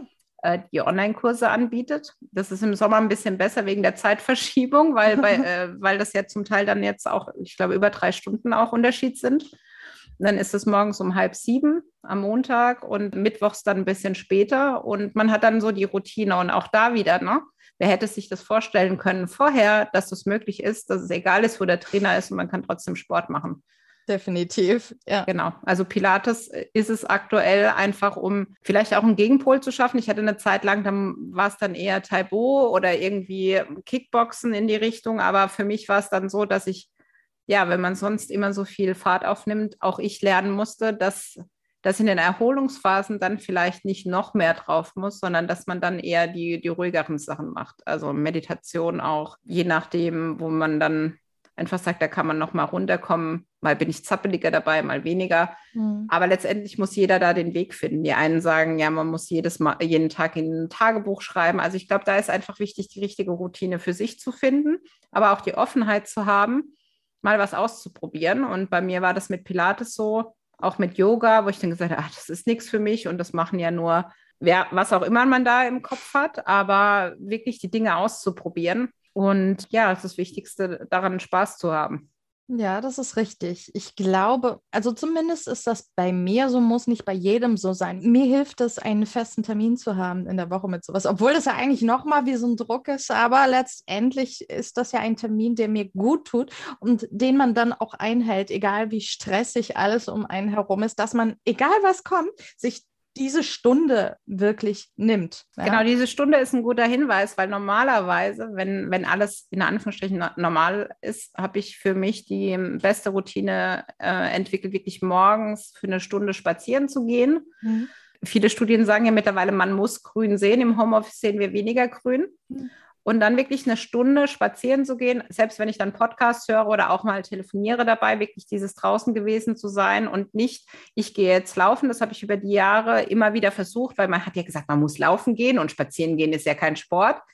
die Online-Kurse anbietet. Das ist im Sommer ein bisschen besser wegen der Zeitverschiebung, weil das ja zum Teil dann jetzt auch, ich glaube, über 3 Stunden auch Unterschied sind. Und dann ist es morgens um 6:30 am Montag und mittwochs dann ein bisschen später und man hat dann so die Routine und auch da wieder, ne? Wer hätte sich das vorstellen können vorher, dass das möglich ist, dass es egal ist, wo der Trainer ist und man kann trotzdem Sport machen. Definitiv, ja. Genau, also Pilates ist es aktuell einfach, um vielleicht auch einen Gegenpol zu schaffen. Ich hatte eine Zeit lang, dann war es dann eher Taekwondo oder irgendwie Kickboxen in die Richtung, aber für mich war es dann so, dass ich, ja, wenn man sonst immer so viel Fahrt aufnimmt, auch ich lernen musste, dass in den Erholungsphasen dann vielleicht nicht noch mehr drauf muss, sondern dass man dann eher die ruhigeren Sachen macht. Also Meditation auch, je nachdem, wo man dann einfach sagt, da kann man noch mal runterkommen. Mal bin ich zappeliger dabei, mal weniger. Aber letztendlich muss jeder da den Weg finden. Die einen sagen, ja, man muss jeden Tag in ein Tagebuch schreiben. Also ich glaube, da ist einfach wichtig, die richtige Routine für sich zu finden, aber auch die Offenheit zu haben, mal was auszuprobieren. Und bei mir war das mit Pilates so, auch mit Yoga, wo ich dann gesagt habe, das ist nichts für mich und das machen ja nur, was auch immer man da im Kopf hat, aber wirklich die Dinge auszuprobieren. Und ja, das Wichtigste daran, Spaß zu haben. Ja, das ist richtig. Ich glaube, also zumindest ist das bei mir so, muss nicht bei jedem so sein. Mir hilft es, einen festen Termin zu haben in der Woche mit sowas, obwohl das ja eigentlich nochmal wie so ein Druck ist, aber letztendlich ist das ja ein Termin, der mir gut tut und den man dann auch einhält, egal wie stressig alles um einen herum ist, dass man, egal was kommt, sich diese Stunde wirklich nimmt. Ja? Genau, diese Stunde ist ein guter Hinweis, weil normalerweise, wenn alles in Anführungsstrichen normal ist, habe ich für mich die beste Routine entwickelt, wirklich morgens für eine Stunde spazieren zu gehen. Viele Studien sagen ja mittlerweile, man muss Grün sehen. Im Homeoffice sehen wir weniger Grün. Und dann wirklich eine Stunde spazieren zu gehen, selbst wenn ich dann Podcasts höre oder auch mal telefoniere dabei, wirklich dieses draußen gewesen zu sein und nicht, ich gehe jetzt laufen. Das habe ich über die Jahre immer wieder versucht, weil man hat ja gesagt, man muss laufen gehen und spazieren gehen ist ja kein Sport.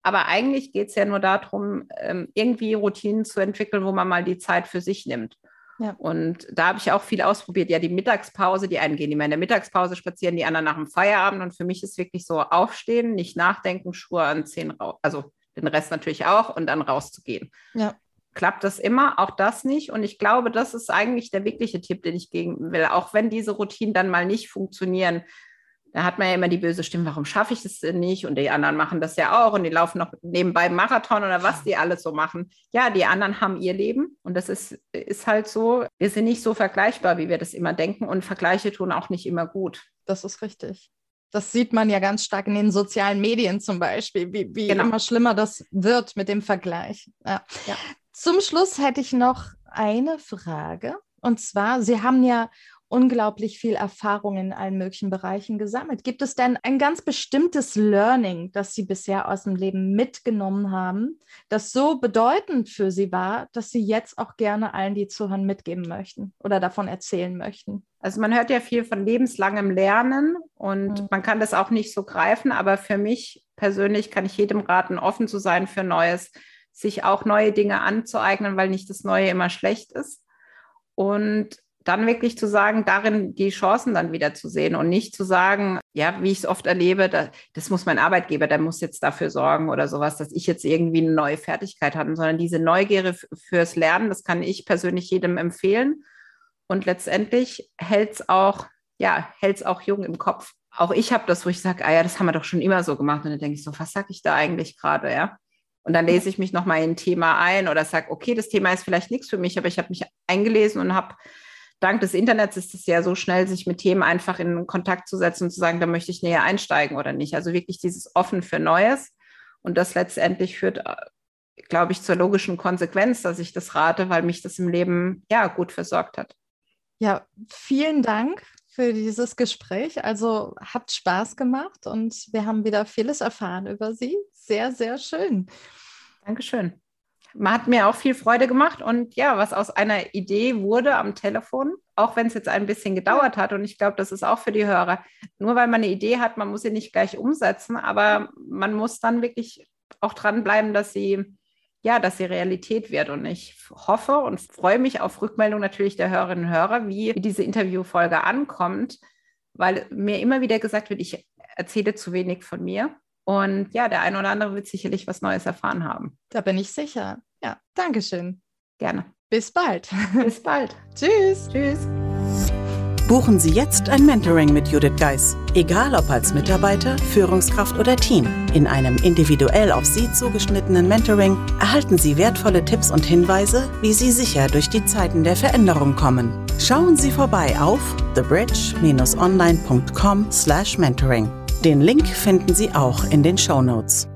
Aber eigentlich geht es ja nur darum, irgendwie Routinen zu entwickeln, wo man mal die Zeit für sich nimmt. Ja. Und da habe ich auch viel ausprobiert. Ja, die Mittagspause, die einen gehen immer in der Mittagspause spazieren, die anderen nach dem Feierabend. Und für mich ist wirklich so aufstehen, nicht nachdenken, Schuhe anziehen, also den Rest natürlich auch und dann rauszugehen. Ja. Klappt das immer? Auch das nicht. Und ich glaube, das ist eigentlich der wirkliche Tipp, den ich geben will. Auch wenn diese Routinen dann mal nicht funktionieren, da hat man ja immer die böse Stimme, warum schaffe ich das denn nicht? Und die anderen machen das ja auch und die laufen noch nebenbei Marathon oder was die alles so machen. Ja, die anderen haben ihr Leben und das ist halt so, wir sind nicht so vergleichbar, wie wir das immer denken und Vergleiche tun auch nicht immer gut. Das ist richtig. Das sieht man ja ganz stark in den sozialen Medien zum Beispiel, wie genau. Immer schlimmer das wird mit dem Vergleich. Ja. Ja. Zum Schluss hätte ich noch eine Frage und zwar, Sie haben ja unglaublich viel Erfahrung in allen möglichen Bereichen gesammelt. Gibt es denn ein ganz bestimmtes Learning, das Sie bisher aus dem Leben mitgenommen haben, das so bedeutend für Sie war, dass Sie jetzt auch gerne allen, die zuhören, mitgeben möchten oder davon erzählen möchten? Also man hört ja viel von lebenslangem Lernen und man kann das auch nicht so greifen, aber für mich persönlich kann ich jedem raten, offen zu sein für Neues, sich auch neue Dinge anzueignen, weil nicht das Neue immer schlecht ist und dann wirklich zu sagen, darin die Chancen dann wieder zu sehen und nicht zu sagen, ja, wie ich es oft erlebe, das muss mein Arbeitgeber, der muss jetzt dafür sorgen oder sowas, dass ich jetzt irgendwie eine neue Fertigkeit habe, sondern diese Neugierde fürs Lernen, das kann ich persönlich jedem empfehlen und letztendlich hält es auch jung im Kopf. Auch ich habe das, wo ich sage, das haben wir doch schon immer so gemacht und dann denke ich so, was sage ich da eigentlich gerade, ja? Und dann lese ich mich nochmal in ein Thema ein oder sage, okay, das Thema ist vielleicht nichts für mich, aber ich habe mich eingelesen und habe dank des Internets ist es ja so schnell, sich mit Themen einfach in Kontakt zu setzen und zu sagen, da möchte ich näher einsteigen oder nicht. Also wirklich dieses Offen für Neues. Und das letztendlich führt, glaube ich, zur logischen Konsequenz, dass ich das rate, weil mich das im Leben ja gut versorgt hat. Ja, vielen Dank für dieses Gespräch. Also hat Spaß gemacht und wir haben wieder vieles erfahren über Sie. Sehr, sehr schön. Dankeschön. Hat mir auch viel Freude gemacht und ja, was aus einer Idee wurde am Telefon, auch wenn es jetzt ein bisschen gedauert hat und ich glaube, das ist auch für die Hörer, nur weil man eine Idee hat, man muss sie nicht gleich umsetzen, aber man muss dann wirklich auch dranbleiben, dass sie Realität wird und ich hoffe und freue mich auf Rückmeldung natürlich der Hörerinnen und Hörer, wie diese Interviewfolge ankommt, weil mir immer wieder gesagt wird, ich erzähle zu wenig von mir. Und ja, der eine oder andere wird sicherlich was Neues erfahren haben. Da bin ich sicher. Ja, Dankeschön. Gerne. Bis bald. Bis bald. Tschüss. Tschüss. Buchen Sie jetzt ein Mentoring mit Judith Geis. Egal ob als Mitarbeiter, Führungskraft oder Team. In einem individuell auf Sie zugeschnittenen Mentoring erhalten Sie wertvolle Tipps und Hinweise, wie Sie sicher durch die Zeiten der Veränderung kommen. Schauen Sie vorbei auf thebridge-online.com/mentoring. Den Link finden Sie auch in den Shownotes.